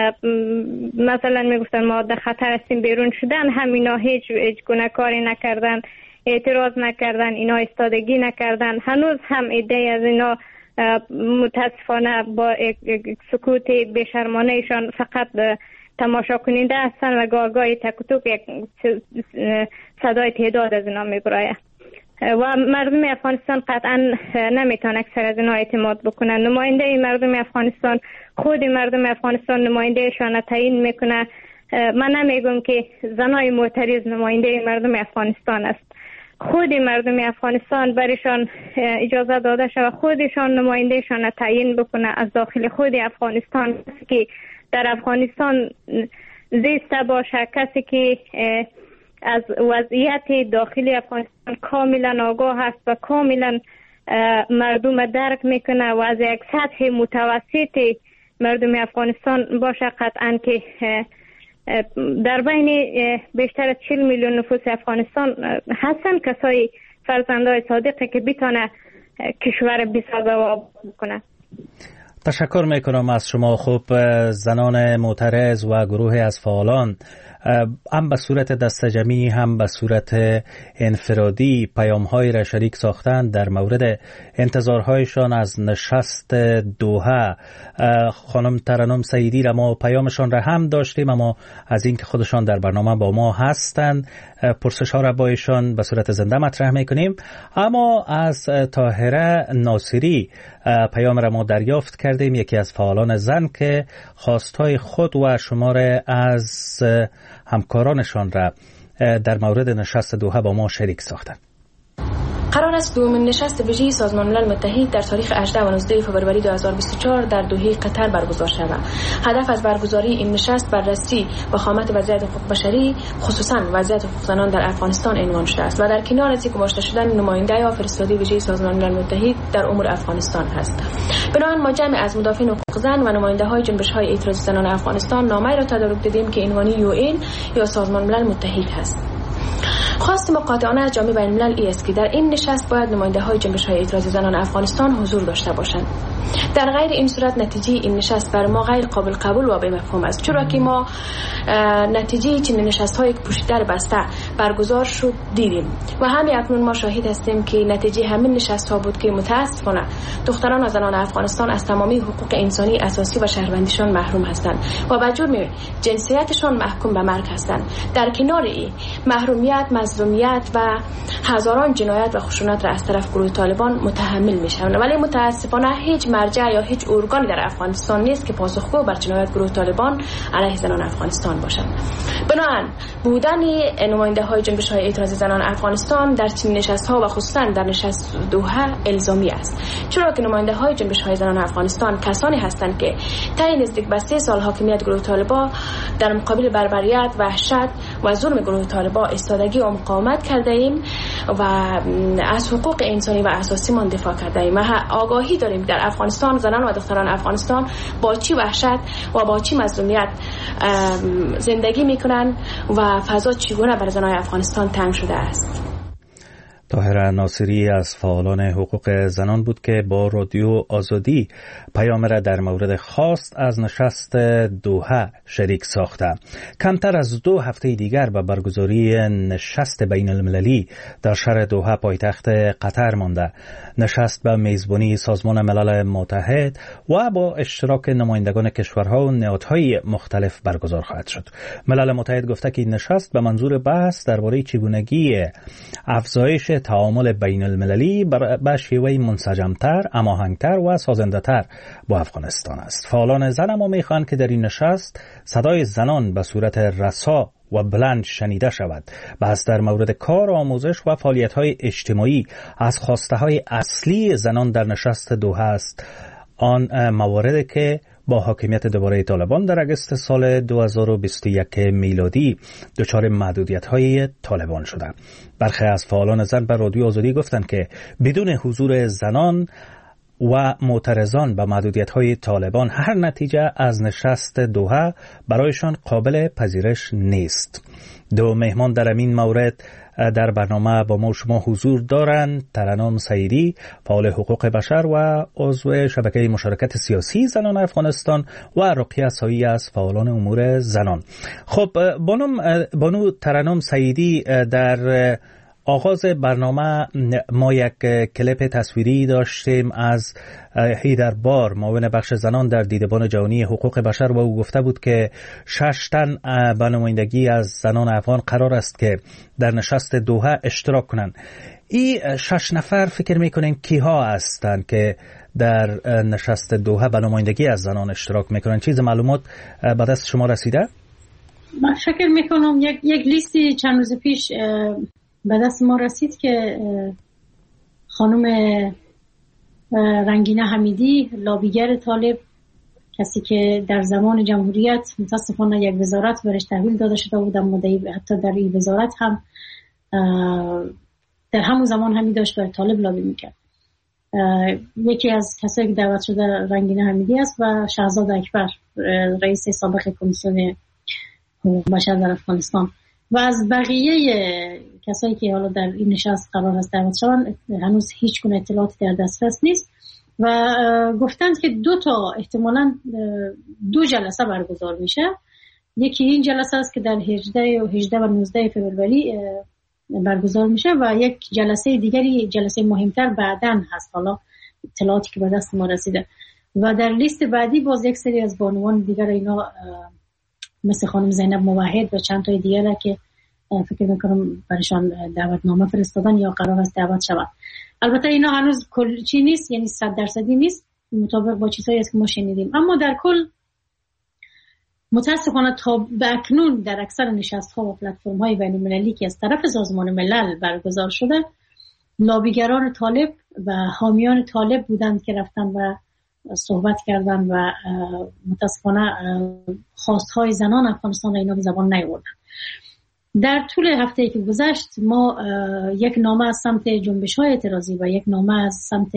مثلا میگفتن ما در خطر هستیم بیرون شدن، هم اینا هیچ هیچ گونه کاری نکردن، اعتراض نکردن، اینا استادگی نکردن. هنوز هم ایده از اینا متاسفانه با سکوت بیشرمانه ایشان فقط تماشا کننده هستن و گاه گاهی تک و توک یک صدای تعداد از اینا میبراید و مردم افغانستان قطعا نمیتونه اکثر از اینا اعتماد بکنن. نماینده مردم افغانستان خود مردم افغانستان نمایندهشان تعیین میکنه. من نمیگم که زنای معترض نماینده مردم افغانستان است، خود مردم افغانستان برایشان اجازه داده شود خودشان نمایندهشان تعیین بکنه از داخل خود افغانستان، که در افغانستان زیسته باشه، کسی که از وضعیت داخلی افغانستان کاملا آگاه است و کاملا مردم درک میکنه و از یک سطح متوسط مردم افغانستان باشه. قطعا که در بین بیشتر از چهل میلیون نفوس افغانستان هستن کسای فرزندای صادقه که بتونه کشور بسازه و آباد کنه. تشکر میکنم از شما. خوب زنان معترض و گروه از فعالان هم به صورت دسته جمعی هم به صورت انفرادی پیام‌هایی را شریک ساختند در مورد انتظارهایشان از نشست دوحه. خانم ترنم سعیدی را ما پیامشان را هم داشتیم، اما از اینکه خودشان در برنامه با ما هستند پرسش ها را با ایشان به صورت زنده مطرح میکنیم. اما از طاهره ناصری پیام را ما دریافت کردیم، یکی از فعالان زن که خواستهای خود و شماره از همکارانشان را در مورد نشست دوحه با ما شریک ساختند. قرار است دومین نشست ویژه سازمان ملل متحد در تاریخ هجدهم و نوزدهم فوریه دو هزار و بیست و چهار در دوحه قطر برگزار شود. هدف از برگزاری این نشست بررسی وخامت وضعیت حقوق بشری، خصوصا وضعیت حقوق زنان در افغانستان عنوان شده است و در کنار از گماشته شدن نماینده یا فرستادی ویژه سازمان ملل متحد در امور افغانستان است. بنابراین ما جمع از مدافعین حقوق زن و نماینده های جنبش های اعتراضی زنان افغانستان نامه را تدارک دادیم که عنوانی یو این یا سازمان ملل متحد است. خواست ما قاطعانه از جامعه بین المللی است که در این نشست باید نماینده های جنبش های اعتراضی زنان افغانستان حضور داشته باشند. در غیر این صورت نتیجه این نشست بر ما غیر قابل قبول و بی مفهوم است، چرا که ما نتیجه چنین نشست های پشت در بسته برگزار شد دیدیم و همین اکنون ما شاهد هستیم که نتیجه همین نشست ها بود که متاسفانه دختران و زنان افغانستان از تمامی حقوق انسانی اساسی و شهروندیشان محروم هستند و به جرم جنسیتشان محکوم به مرگ هستند. در کنار این محرومیت، مظلومیت و هزاران جنایت و خشونت را از طرف گروه طالبان متحمل میشوند، ولی متاسفانه هیچ مرجع یا هیچ ارگانی در افغانستان نیست که پاسخگو بر جنایت گروه طالبان علیه زنان افغانستان باشد. بنابراین بودن نماینده های جنبش های اعتراضی زنان افغانستان در چنین نشست ها و خصوصا در نشست دوحه الزامی است، چرا که نماینده های جنبش های زنان افغانستان کسانی هستند که طی نزدیک به سه سال حاکمیت گروه طالبان در مقابل بربریت، وحشت و ظلم گروه طالبان ایستادگی و مقاومت کرده ایم و از حقوق انسانی و اساسی من دفاع کرده ایم و آگاهی داریم در افغانستان زنان و دختران افغانستان با چی وحشت و با چی مظلومیت زندگی میکنن و فضا چگونه بر زنان افغانستان تنگ شده است. طاهره ناصری از فعالان حقوق زنان بود که با رادیو آزادی پیام را در مورد خواست از نشست دوحه شریک ساخته. کمتر از دو هفته دیگر به برگزاری نشست بین المللی در شهر دوحه پایتخت قطر مانده. نشست به میزبانی سازمان ملل متحد و با اشتراک نمایندگان کشورها و نهادهای مختلف برگزار خواهد شد. ملل متحد گفته که این نشست به منظور بحث درباره چگونگی افزایش تعامل بین المللی به شیوه منسجمتر، هماهنگتر و سازنده‌تر با افغانستان است. فعالان زن اما میخواهند که در این نشست صدای زنان به صورت رسا و بلند شنیده شود. بحث در مورد کار، آموزش و فعالیت‌های اجتماعی از خواسته‌های اصلی زنان در نشست دوحه است. آن مواردی که با حاکمیت دوباره طالبان در اگست سال دو هزار و بیست و یک میلادی دچار محدودیت‌های طالبان شده. برخی از فعالان زن به رادیو آزادی گفتند که بدون حضور زنان و معترضان به محدودیت‌های طالبان هر نتیجه از نشست دوحه برایشان قابل پذیرش نیست. دو مهمان در این مورد در برنامه با ما شما حضور دارند: ترنم سعیدی، فعال حقوق بشر و عضو شبکه مشارکت سیاسی زنان افغانستان، و رقیه سایی از فعالان امور زنان. خب بانم بانو ترنم سعیدی، در آغاز برنامه ما یک کلیپ تصویری داشتیم از هیدر بار، معاون بخش زنان در دیدبان جهانی حقوق بشر، و او گفته بود که شش تن به نمایندگی از زنان افغان قرار است که در نشست دوحه اشتراک کنند. این شش نفر فکر میکنین کیها هستند که در نشست دوحه به نمایندگی از زنان اشتراک میکنن؟ چیز معلومات به دست شما رسیده؟ من فکر میکنم یک یک لیستی چند روز پیش به دست ما رسید که خانم رنگینه حمیدی، لابیگر طالب، کسی که در زمان جمهوریت متاسفانه یک وزارت برش تحویل داده شده بود، مدعی حتی در این وزارت هم در همون زمان همی داشت بر طالب لابی میکرد. یکی از کسایی که دعوت شده رنگینه حمیدی است و شهزاد اکبر، رئیس سابق کمیسیون حقوق بشر در افغانستان. و از بقیه کسایی که حالا در این نشست قرار است دعوت شوند هنوز هیچ گونه اطلاعاتی در دسترس نیست و گفتند که دو تا احتمالاً دو جلسه برگزار میشه. یکی این جلسه است که در هجده و هجده و نوزده فوریه برگزار میشه و یک جلسه دیگری، جلسه مهمتر بعداً هست، حالا اطلاعاتی که به دست ما رسیده. و در لیست بعدی باز یک سری از بانوان دیگر اینا مثل خانم زینب موحد و چند تای دیگر که فکر میکنم برشان دعوتنامه فرستادن یا قرار است دعوت شود. البته اینا هنوز کلچی نیست، یعنی صد درصدی نیست مطابق با چیزایی است که ما شنیدیم، اما در کل متاسفانه تا به اکنون در اکثر نشست‌ها و پلتفرم‌های بین‌المللی که از طرف سازمان ملل برگزار شده، لابیگران طالب و حامیان طالب بودند که رفتن و صحبت کردن و متاسفانه خواستهای زنان افغانستان را اینا به زبان نیاوردن. در طول هفته‌ای که گذشت ما یک نامه از سمت جنبش‌های اعتراضی و یک نامه از سمت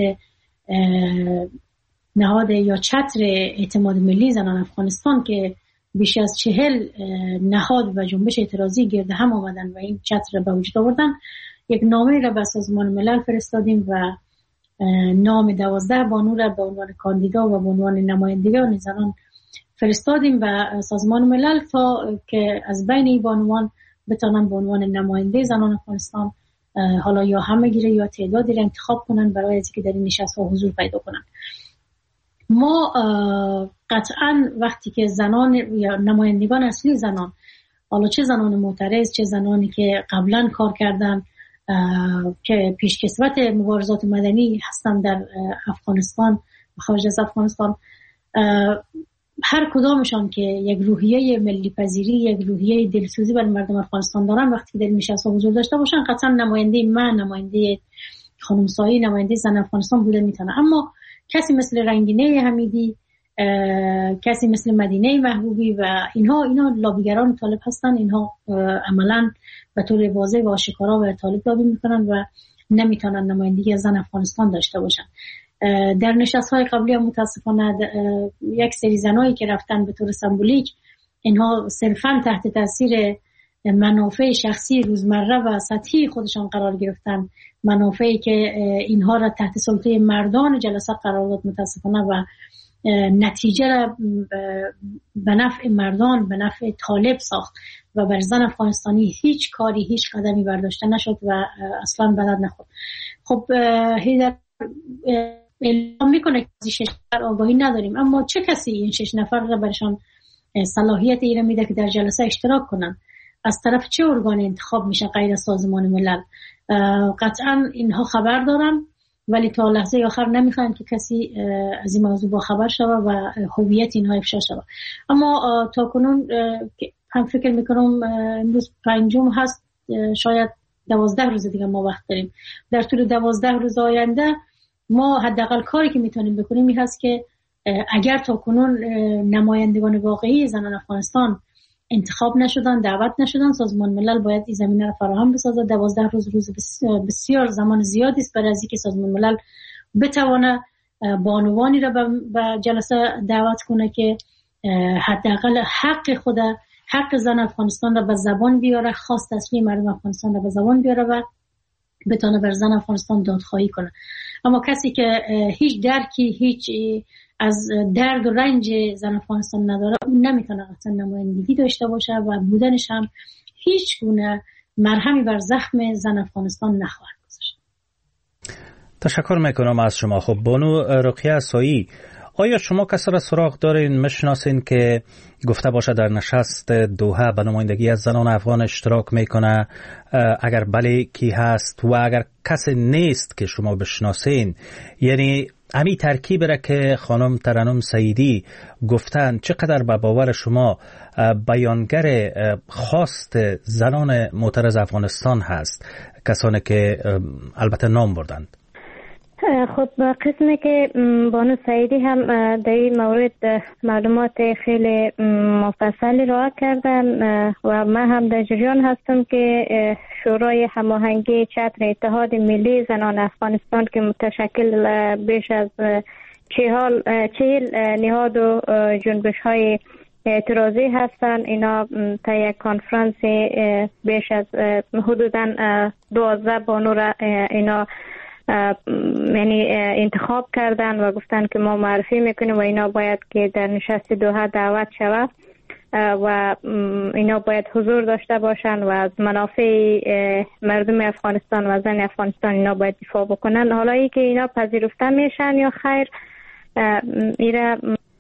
نهاد یا چتر اعتماد ملی زنان افغانستان که بیش از چهل نهاد و جنبش اعتراضی گرد هم آمدن و این چتر را به وجود آوردن، یک نامه را به سازمان ملل فرستادیم و نام دوازده بانو را به عنوان کاندیدا و به عنوان نمایندگان زنان فرستادیم و سازمان ملل تا که از بین این بانوان بتونن به عنوان نماینده زنان افغانستان حالا یا همه گیره یا تعدادی را انتخاب کنن برای از که در این نشست‌ها حضور پیدا کنن. ما قطعاً وقتی که زنان یا نمایندگان اصلی زنان، حالا چه زنان معترض چه زنانی که قبلا کار کردن که پیشکسوت مبارزات مدنی هستن در افغانستان و خارج از افغانستان، هر کدامشان که یک روحیه ملی پذیری، یک روحیه دلسوزی برای مردم افغانستان دارن، وقتی که در نشست‌ها حضور داشته باشن قطعا نماینده من، نماینده خانم سایی، نماینده زن افغانستان بوده میتونه. اما کسی مثل رنگینه حمیدی، کسی مثل مدینه محبوبی و اینها اینها لابیگران طالب هستن، اینها عملاً به طور واضح و آشکارا به طالب لابی میکنن و نمیتونن نمایندگی زن افغانستان داشته باشن. در نشست‌های قبلی هم متاسفانه یک سری زنایی که رفتن به طور سمبولیک، اینها صرفاً تحت تاثیر منافع شخصی روزمره و سطحی خودشان قرار گرفتن، منافعی که اینها را تحت سلطه مردان جلسه قرار داد متاسفانه و نتیجه را به نفع مردان، به نفع طالب ساخت و بر زن افغانستانی هیچ کاری، هیچ قدمی برداشته نشد و اصلا به درد نخورد. خب هیدر اعلام میکنه که از شش نفر آگاهی نداریم، اما چه کسی این شش نفر را برشان صلاحیت ایره میده که در جلسه اشتراک کنن؟ از طرف چه ارگان انتخاب میشه غیر از سازمان ملل؟ قطعا اینها خبر دارن ولی تا لحظه آخر نمیخوان که کسی از این موضوع با خبر شوه و هویت اینها افشا شوه. اما تا کنون هم فکر میکنم امروز پنجم هست، شاید دوازده روز دیگه ما وقت داریم. در طول دوازده روز آینده ما حداقل کاری که میتونیم بکنیم این هست که اگر تا کنون نمایندگان واقعی زنان افغانستان انتخاب نشدن، دعوت نشدن، سازمان ملل باید این زمینه را فراهم بسازه. دوازده روز روز بسیار زمان زیادی است برای اینکه سازمان ملل بتونه بانوانی را به جلسه دعوت کنه که حداقل حق خود، حق زن افغانستان را به زبان بیاره، خواست اصلی مردم افغانستان را به زبان بیاره و بتونه بر زن افغانستان دادخواهی کنه. اما کسی که هیچ درکی، هیچ از درد و رنج زن افغانستان نداره، اون نمیتونه قطعا نمایندگی داشته باشه و بودنش هم هیچ گونه مرهمی بر زخم زن افغانستان نخواهد گذاشت. تشکر میکنم از شما. خب بانو رقیه عصایی، آیا شما کسی را سراغ دارین، میشناسین که گفته باشه در نشست دوحه به نمایندگی از زنان افغان اشتراک میکنه؟ اگر بله کی هست و اگر کسی نیست که شما بشناسین، یعنی همین ترکیب را که خانم ترنم سعیدی گفتن چقدر به باور شما بیانگر خواست زنان معترض افغانستان هست، کسانی که البته نام بردند؟ خب قسمی که بانو سعیدی هم در این مورد معلومات خیلی مفصلی را کردن و من هم در جریان هستم که شورای هماهنگی چتر اتحاد ملی زنان افغانستان که متشکل بیش از چهل نهاد و جنبش های اعتراضی هستن، اینا تا یک کانفرانس بیش از حدوداً دوازده بانو را اینا یعنی انتخاب کردن و گفتن که ما معرفی میکنیم و اینا باید که در نشست دوحه دعوت شود و اینا باید حضور داشته باشن و از منافع مردم افغانستان و زن افغانستان اینا باید دفاع بکنن. حالا ای که اینا پذیرفته میشن یا خیر، ایره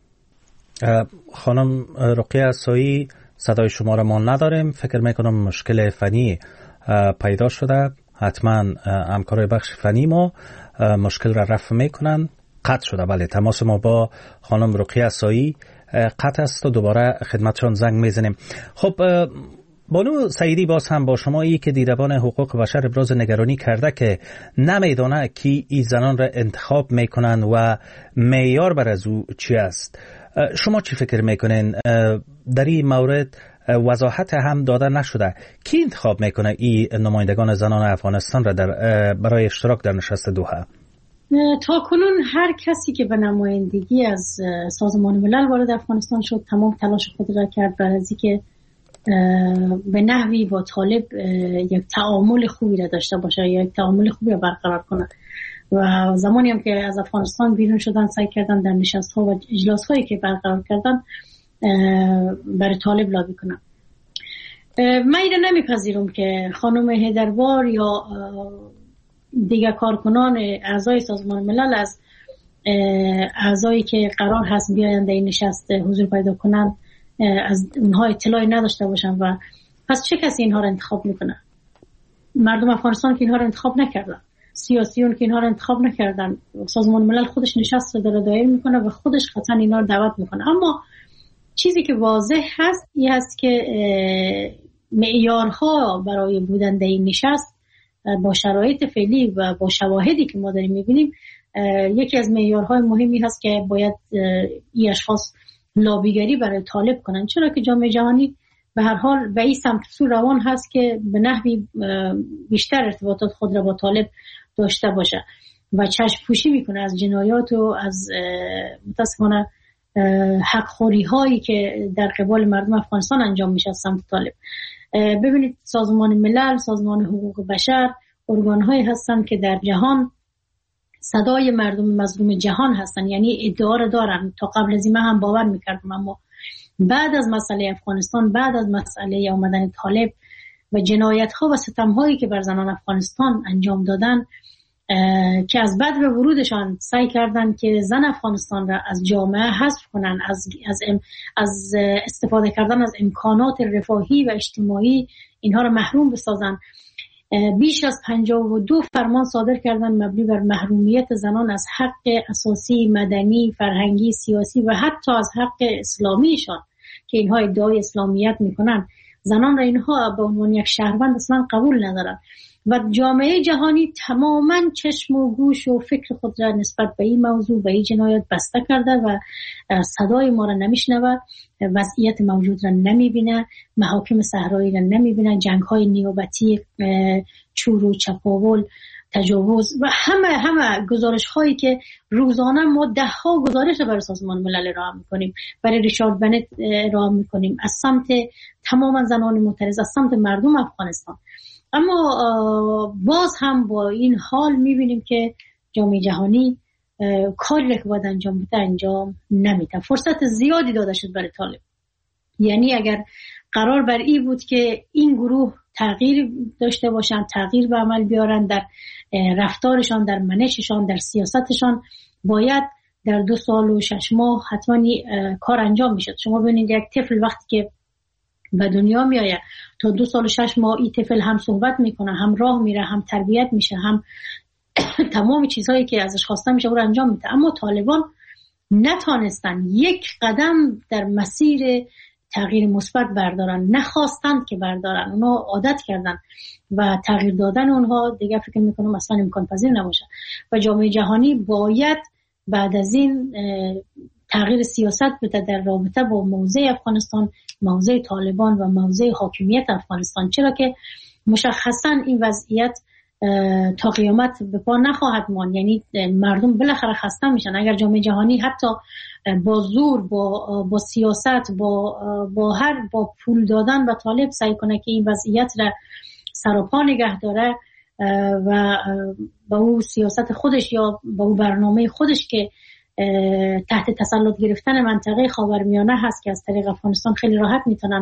خانم رقیه عصایی صدای شما را ما نداریم، فکر میکنم مشکل فنی پیدا شده. حتما همکارای بخش فنی ما مشکل را رفع میکنن. قطع شده، بله، تماس ما با خانم رقیه عصایی قطع است و دوباره خدمتشان زنگ میزنیم. خب بانو سعیدی، باز هم با شما ای که دیدبان حقوق بشر ابراز نگرانی کرده که نمیدانه کی این زنان را انتخاب میکنن و معیار بر از او چی است، شما چی فکر میکنین در این مورد؟ وضاحت هم داده نشده کی انتخاب میکنه این نمایندگان زنان افغانستان را در برای اشتراک در نشست دوحه؟ تا کنون هر کسی که به نمایندگی از سازمان ملل وارد افغانستان شد تمام تلاش خود را کرد برای اینکه به نحوی با طالب یک تعامل خوبی را داشته باشه یا یک تعامل خوبی را برقرار کنه و زمانی هم که از افغانستان بیرون شدن سعی کردن در نشست ها و اجلاس هایی که برقرار کردن برای طالب لابی کنم. من ایره نمیپذیرم که خانم هیدروار یا دیگر کارکنان اعضای سازمان ملل از اعضایی که قرار هست بیاین در این نشست حضور پیدا کنن از اونها اطلاعی نداشته باشن و پس چه کسی اینها رو انتخاب میکنه؟ مردم افغانستان که اینها رو انتخاب نکردن، سیاسیون که اینها رو انتخاب نکردن، سازمان ملل خودش نشست رو داره دایر میکنه و خودش قطعا اینها رو دعوت میکنه. اما چیزی که واضح هست این هست که معیارها برای بودن در این نشست با شرایط فعلی و با شواهدی که ما داریم میبینیم، یکی از معیارهای مهمی هست که باید این اشخاص لابیگری برای طالب کنن، چرا که جامعه جهانی به هر حال به این سمت سو روان هست که به نحوی بیشتر ارتباطات خود را با طالب داشته باشه و چشم پوشی میکنه از جنایات و از متاسفانه حق خوری هایی که در قبال مردم افغانستان انجام میشه از سمت طالب. ببینید سازمان ملل، سازمان حقوق بشر ارگان‌هایی هستن که در جهان صدای مردم مظلوم جهان هستن، یعنی ادعا را دارن. تا قبل از این من هم باور میکردم، اما بعد از مسئله افغانستان، بعد از مسئله آمدن طالب و جنایت‌ها و ستم‌هایی که بر زنان افغانستان انجام دادن، که از بعد به ورودشان سعی کردن که زن افغانستان را از جامعه حذف کنن، از از از استفاده کردن از امکانات رفاهی و اجتماعی اینها را محروم بسازن. بیش از پنجاه و دو فرمان صادر کردن مبنی بر محرومیت زنان از حق اساسی مدنی، فرهنگی، سیاسی و حتی از حق اسلامیشان که اینها ادعای اسلامیت میکنن. زنان را اینها به عنوان یک شهروند اصلا قبول ندارن و جامعه جهانی تماما چشم و گوش و فکر خود را نسبت به این موضوع، به این جنایت بسته کرده و صدای ما را نمیشنوه، وضعیت موجود را نمیبینه، محاکم صحرایی را نمیبینه، جنگ‌های نیابتی، چور و چپاول، تجاوز و همه همه گزارش‌هایی که روزانه ما ده ها گزارش برای سازمان ملل ارائه می‌کنیم، برای ریچارد بنت ارائه می‌کنیم از سمت تماما زنان معترض، از سمت مردم افغانستان. اما باز هم با این حال می‌بینیم که جامعه جهانی کاری که باید انجام بده انجام نمیده. فرصت زیادی داده شد برای طالب. یعنی اگر قرار بر این بود که این گروه تغییر داشته باشن، تغییر به عمل بیارن در رفتارشان، در منششان، در سیاستشان، باید در دو سال و شش ماه حتما کار انجام میشد. شما ببینید یک طفل وقتی که به دنیا میآید تا دو سال و شش ماه این طفل هم صحبت میکنه، هم راه میره، هم تربیت میشه، هم تمام چیزهایی که ازش خواسته میشه رو انجام میده. اما طالبان نتانستن یک قدم در مسیر تغییر مثبت بردارن، نخواستند که بردارن، اونا عادت کردن و تغییر دادن اونها دیگه فکر میکنم اصلا امکان پذیر نباشه و جامعه جهانی باید بعد از این تغییر سیاست بده در رابطه با موضع افغانستان، موضع طالبان و موضع حاکمیت افغانستان، چرا که مشخصا این وضعیت تا قیامت به پا نخواهد ماند. یعنی مردم بالاخره خسته میشن. اگر جامعه جهانی حتی با زور، با با سیاست، با با هر با پول دادن به طالب سعی کنه که این وضعیت را سراپا نگه داره و با او سیاست خودش یا با او برنامه خودش که تحت تسلط گرفتن منطقه خاورمیانه هست که از طریق افغانستان خیلی راحت میتونن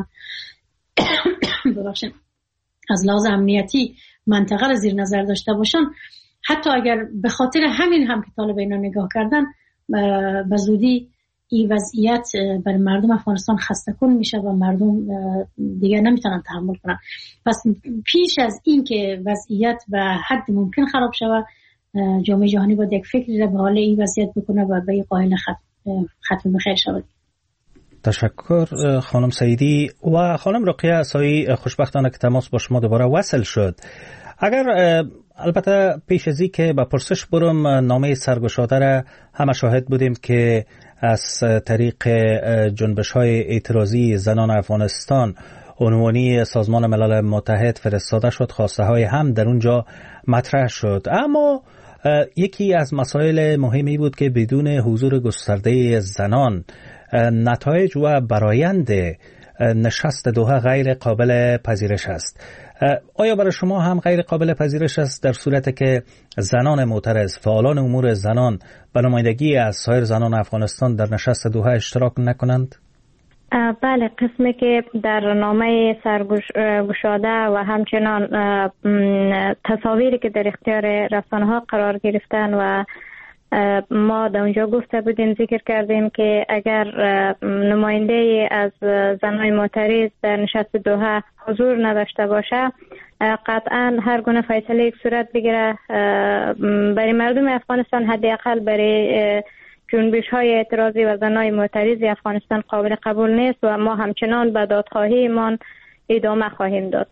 ببخشید از لحاظ امنیتی منطقه را زیر نظر داشته باشن، حتی اگر به خاطر همین هم که طالب اینا نگاه کردن به زودی این وضعیت برای مردم افغانستان خسته کن میشه و مردم دیگه نمیتونن تحمل کنن. پس پیش از این که وضعیت به حد ممکن خراب شود، جامعه جهانی باید یک فکری را به حال این وضعیت بکنه و به قائل ختم بخیر شود. تشکر خانم سعیدی. و خانم رقیه عصایی، خوشبختانه که تماس با شما دوباره وصل شد. اگر البته پیش از این که به پرسش برم، نامه سرگشاده را همه شاهد بودیم که از طریق جنبش های اعتراضی زنان افغانستان عنوانی سازمان ملل متحد فرستاده شد، خواسته های هم در اونجا مطرح شد. اما یکی از مسائل مهمی بود که بدون حضور گسترده زنان نتایج و برآیند نشست دوحه غیر قابل پذیرش است. آیا برای شما هم غیر قابل پذیرش است در صورتی که زنان معترض، فعالان امور زنان به نمایندگی از سایر زنان افغانستان در نشست دوحه اشتراک نکنند؟ بله، قسمی که در نامه سرگشاده و همچنان تصاویری که در اختیار رسانه‌ها قرار گرفتن و ما در اونجا گفته بودیم، ذکر کردیم که اگر نماینده از زنان معترض در نشست دوحه حضور نداشته باشه، قطعا هر گونه فیصله یک صورت بگیره برای مردم افغانستان، حداقل برای جنبش های اعتراضی و زنان معترض افغانستان قابل قبول نیست و ما همچنان به دادخواهی ما ادامه خواهیم داد.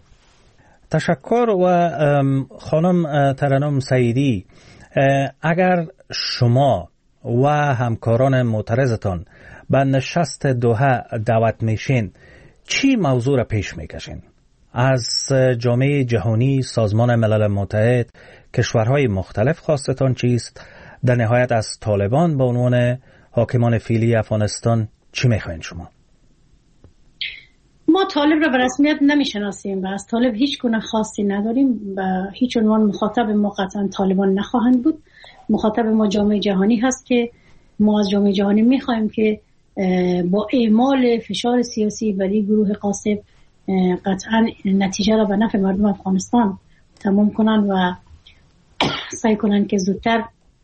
تشکر. و خانم ترنم سعیدی، اگر شما و همکاران معترضتان به نشست دوحه دعوت میشین، چی موضوع را پیش میکشین؟ از جامعه جهانی، سازمان ملل متحد، کشورهای مختلف خواستتان چیست؟ در نهایت از طالبان به عنوان حاکمان فعلی افغانستان چی میخواین شما؟ ما طالب را به رسمیت نمیشناسیم و از طالب هیچ گونه خاصی نداریم و هیچ عنوان مخاطب ما قطعا طالبان نخواهند بود. مخاطب ما جامعه جهانی هست که ما از جامعه جهانی میخوایم که با اعمال فشار سیاسی برای گروه قاسب قطعا نتیجه را به نفع مردم افغانستان تمام کنن و سعی کنن که زودتر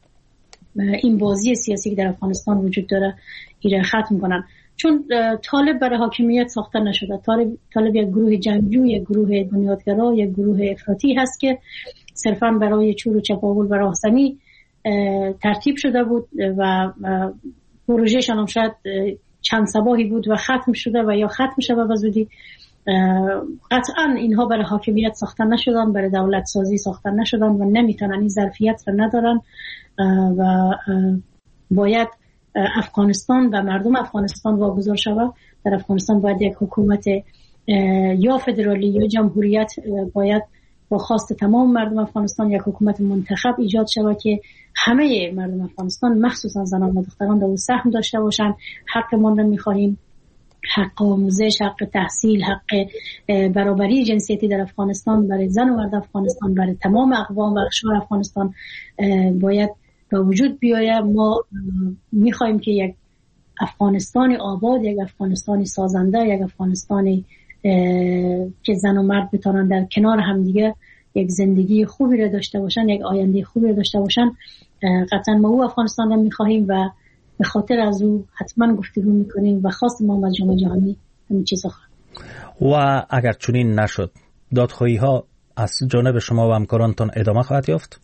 این بازی سیاسی که در افغانستان وجود داره ایره ختم کنن. چون طالب برای حاکمیت ساخته نشده. طالب, طالب یک گروه جنگجو، یک گروه بنیادگرا، یک گروه افراطی هست که صرفا برای چور و چپاول و راهزنی ترتیب شده بود و پروژهشان هم شاید چند صباحی بود و ختم شده و یا ختم شده به زودی. قطعا اینها برای حاکمیت ساخته نشدن، برای دولت سازی ساخته نشدن و نمیتونن، این ظرفیت را ندارن و باید افغانستان و مردم افغانستان واگذار شود. در افغانستان باید یک حکومت یا فدرالی یا جمهوریت باید با خواست تمام مردم افغانستان یک حکومت منتخب ایجاد شود که همه مردم افغانستان مخصوصا زنان و دختران در او سهم داشته باشند. حق ما را می‌خواهیم، حق آموزش، حق تحصیل، حق برابری جنسیتی در افغانستان برای زن و مرد افغانستان، برای تمام اقوام و اقشار افغانستان باید به وجود بیاید. ما می‌خواهیم که یک افغانستان آباد، یک افغانستان سازنده، یک افغانستانی که زن و مرد بتوانند در کنار همدیگه یک زندگی خوبی را داشته باشن، یک آینده خوبی را داشته باشن. قطعا ما او افغانستان را می‌خواهیم و به خاطر از او حتما گفتگو می‌کنیم و خواست ما از جامعه جهانی همین چیزا خواهد. و اگر چنین نشد، دادخواهی‌ها از جانب شما و همکارانتان ادامه خواهد یافت؟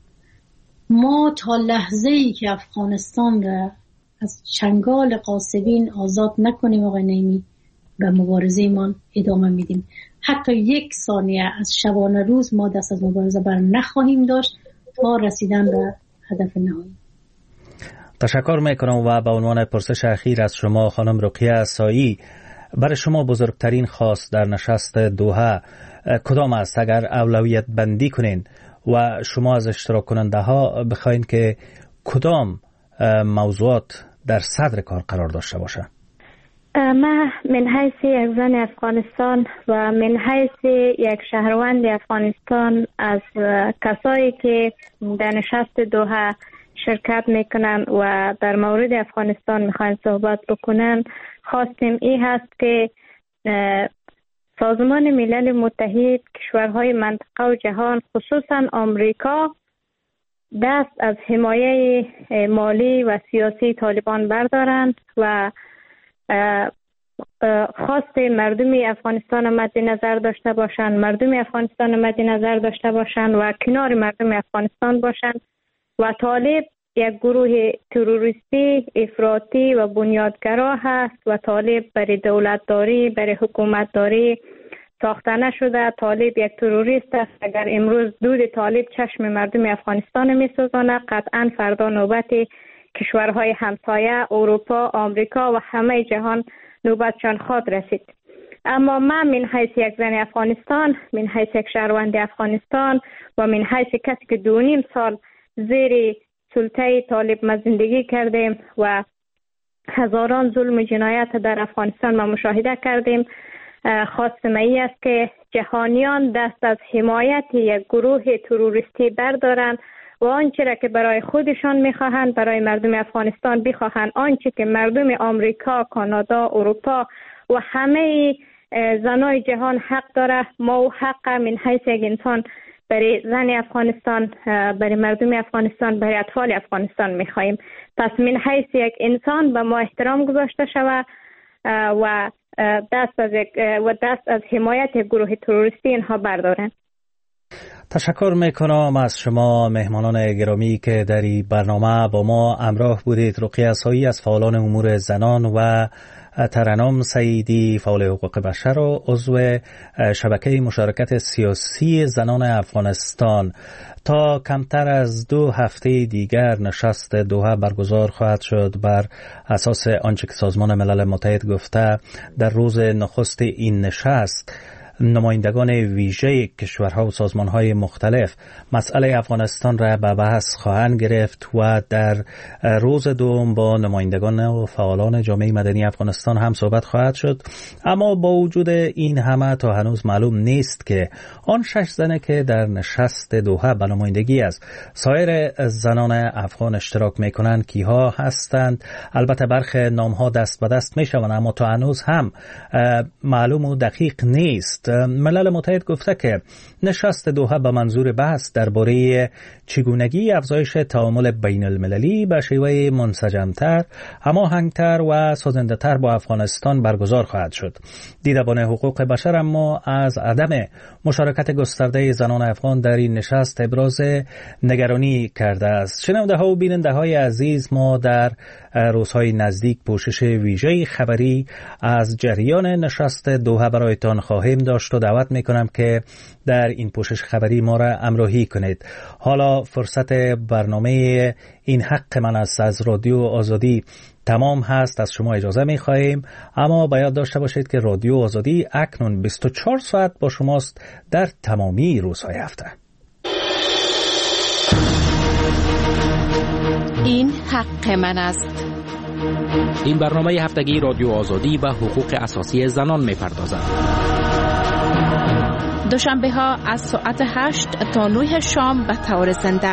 ما تا لحظه‌ای که افغانستان را از چنگال قاصبین آزاد نکنیم آقای نعیمی به مبارزه ما ادامه میدیم. حتی یک ثانیه از شبانه روز ما دست از مبارزه بر نخواهیم داشت تا رسیدن به هدف نهایی. تشکر میکنم و به عنوان پرسش اخیر از شما خانم رقیه سایی، برای شما بزرگترین خواست در نشست دوحه کدام است؟ اگر اولویت بندی کنین و شما از اشتراک کننده ها بخواین که کدام موضوعات در صدر کار قرار داشته باشه؟ من من حیث یک زن افغانستان و من حیث یک شهروند افغانستان از کسایی که در نشست دوحه شرکت میکنن و در مورد افغانستان میخواین صحبت بکنن، خواستیم این هست که سازمان ملل متحد، کشورهای منطقه و جهان خصوصا آمریکا دست از حمایه مالی و سیاسی طالبان بردارند و خواست مردم افغانستان مد نظر داشته باشند، مردم افغانستان مد نظر داشته باشند و کنار مردم افغانستان باشند و طالب یک گروه تروریستی، افراطی و بنیادگرا هست و طالب برای دولتداری، برای حکومتداری ساخته نشده. طالب یک تروریست است. اگر امروز دود طالب چشم مردم افغانستان می‌سوزاند، قطعا فردا نوبت کشورهای همسایه، اروپا، آمریکا و همه جهان نوبتشان خواهد رسید. اما من من حیث یک زن افغانستان، من حیث یک شهروند افغانستان و من حیث کسی که دو نیم سال زیر سلطه طالب ما زندگی کردیم و هزاران ظلم و جنایت در افغانستان ما مشاهده کردیم، خواست من است که جهانیان دست از حمایت یک گروه تروریستی بردارند و آنچه را که برای خودشان میخواهند برای مردم افغانستان بخواهند. آنچه که مردم آمریکا، کانادا، اروپا و همه زنای جهان حق داره، ما و حق من حیث یک انسان برای زن افغانستان، برای مردم افغانستان، برای اطفال افغانستان میخواهیم. پس من حیث یک انسان به ما احترام گذاشته شود و دست از و دست از حمایت گروه تروریستی اینها بردارند. تشکر میکنم از شما مهمانان گرامی که در این برنامه با ما همراه بودید. رقیه سایی از فعالان امور زنان و ترنم سعیدی فعال حقوق بشر و عضو شبکه مشارکت سیاسی زنان افغانستان. تا کمتر از دو هفته دیگر نشست دوحه برگزار خواهد شد بر اساس آنچه که سازمان ملل متحد گفته. در روز نخست این نشست نمایندگان ویژه کشورها و سازمانهای مختلف مسئله افغانستان را به بحث خواهند گرفت و در روز دوم با نمایندگان و فعالان جامعه مدنی افغانستان هم صحبت خواهد شد. اما با وجود این همه تا هنوز معلوم نیست که آن شش زنه که در نشست دوحه به نمایندگی از سایر زنان افغان اشتراک میکنند کیها هستند. البته برخی نامها دست به دست میشوند اما تا هنوز هم معلوم و دقیق نیست. ملل متحد گفته که نشست دوحه به منظور بحث درباره چگونگی افزایش تعامل بین المللی به شیوه منسجمتر، هماهنگتر و سازنده‌تر با افغانستان برگزار خواهد شد. دیدبان حقوق بشر اما از عدم مشارکت گسترده زنان افغان در این نشست ابراز نگرانی کرده است. شنونده ها و بیننده های عزیز، ما در روزهای نزدیک پوشش ویژه خبری از جریان نشست دوحه برایتان خواهیم داشت و دعوت میکنم که در این پوشش خبری ما را همراهی کنید. حالا فرصت برنامه این حق من است از رادیو آزادی تمام هست. از شما اجازه می خواهیم، اما باید داشته باشید که رادیو آزادی اکنون بیست و چهار ساعت با شماست در تمامی روزهای هفته. این حق من است. این برنامه هفتگی رادیو آزادی و حقوق اساسی زنان می پردازد. دوشنبه ها از ساعت هشت تا نه شام به طور زنده.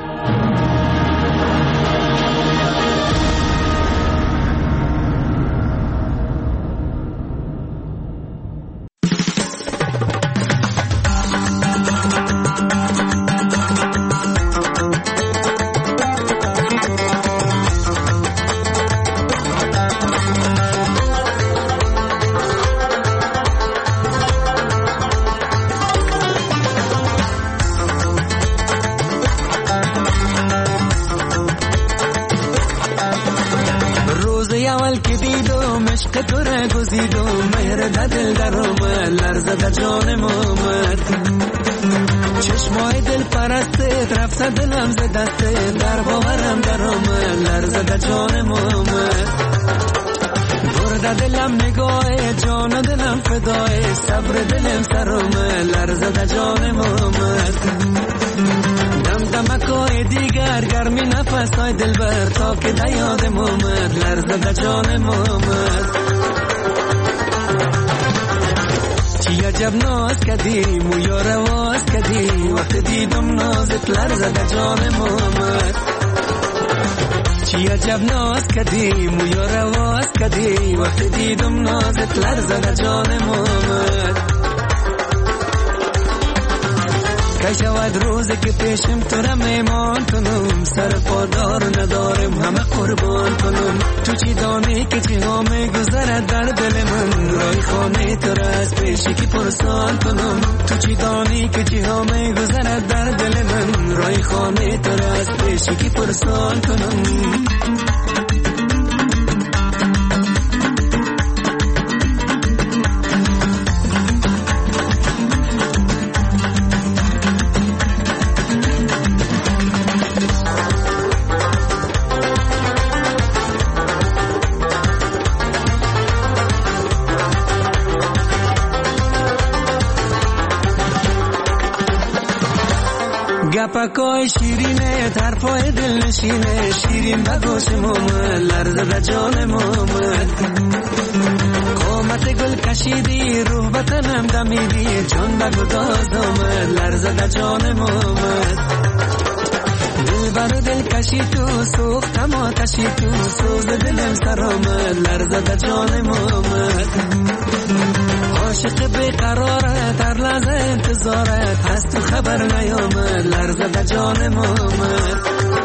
چشمای دل پرستت رفت دلم ز دستت، در باورم در آمد لرزه در جانم آمد. برده دلم نگاه جان دلم فدای، صبر دلم سر آمد لرزه در جانم آمد. دم دمکای دیگر گرمی نفسای دلبر تا که در یادم آمد لرزه در جانم آمد. چی عجب ناز کردی مویا رواز کردی، وقت دیدم نازت لرزه در جانم آمد. چی عجب ناز کردی مویا رواز کردی، وقت دیدم نازت لرزه در جانم آمد. که شود روزی که پیشم تو را میمان کنم، سر پادار ندارم همه قربان کنم. تو چی دانی که چی ها میگذرد در دل من، رای خانه تو را از پیشی که پرسان کنم. تو چی دانی که چی ها میگذرد در دل من، رای خانه تو را از پیشی که پرسان کنم. گپکای شیرینه طرفای دل نشینه، شیرین بگوش مومد لرزه در جانم آمد. قامت گل کشیدی روح بطنم دمیدی، جان بگو داز آمد لرزه در جانم آمد. دل بر دل کشی تو سوختم آتشی تو، سوز دلم سر آمد لرزه در جانم آمد. عاشق بیقرارت هر لحظه انتظارت هست، تو خبر نیامد لرزه در جانم آمد.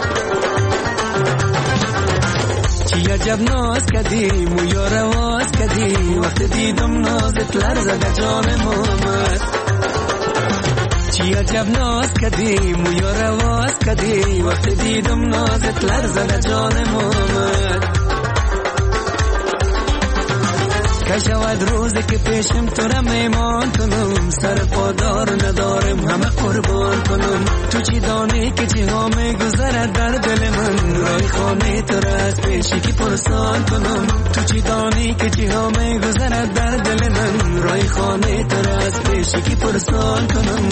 چی عجب ناز کردی مویا رواز کردی، وقت دیدم نازت لرزه در جانم آمد. چی عجب ناز کردی مویا رواز کردی، وقت دیدم نازت لرزه در جانم آمد. که شود روزی که پیشم تو را میمان کنم، سر پادار ندارم همه قربان کنم. تو چی دانی که چی ها میگذرد در دل من، رای خانه تو را از پیشی که پرسان کنم. تو چی دانی که چی ها میگذرد در دل من، رای خانه تو را از پیشی که پرسان کنم.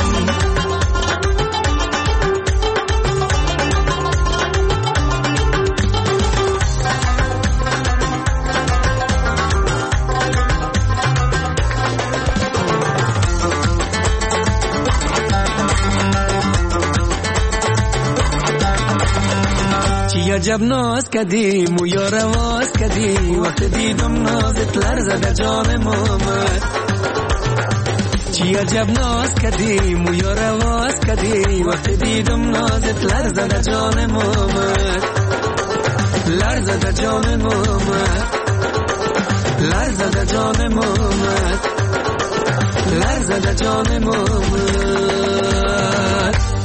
عجب ناز کدی مویا رواز کدی، وقت دیدم نازت لرزه در جان محمد. چی عجب ناز کدی مویا رواز کدی، وقت دیدم نازت لرزه در جان محمد. لرزه در جان محمد، لرزه در جان محمد، لرزه در جان محمد.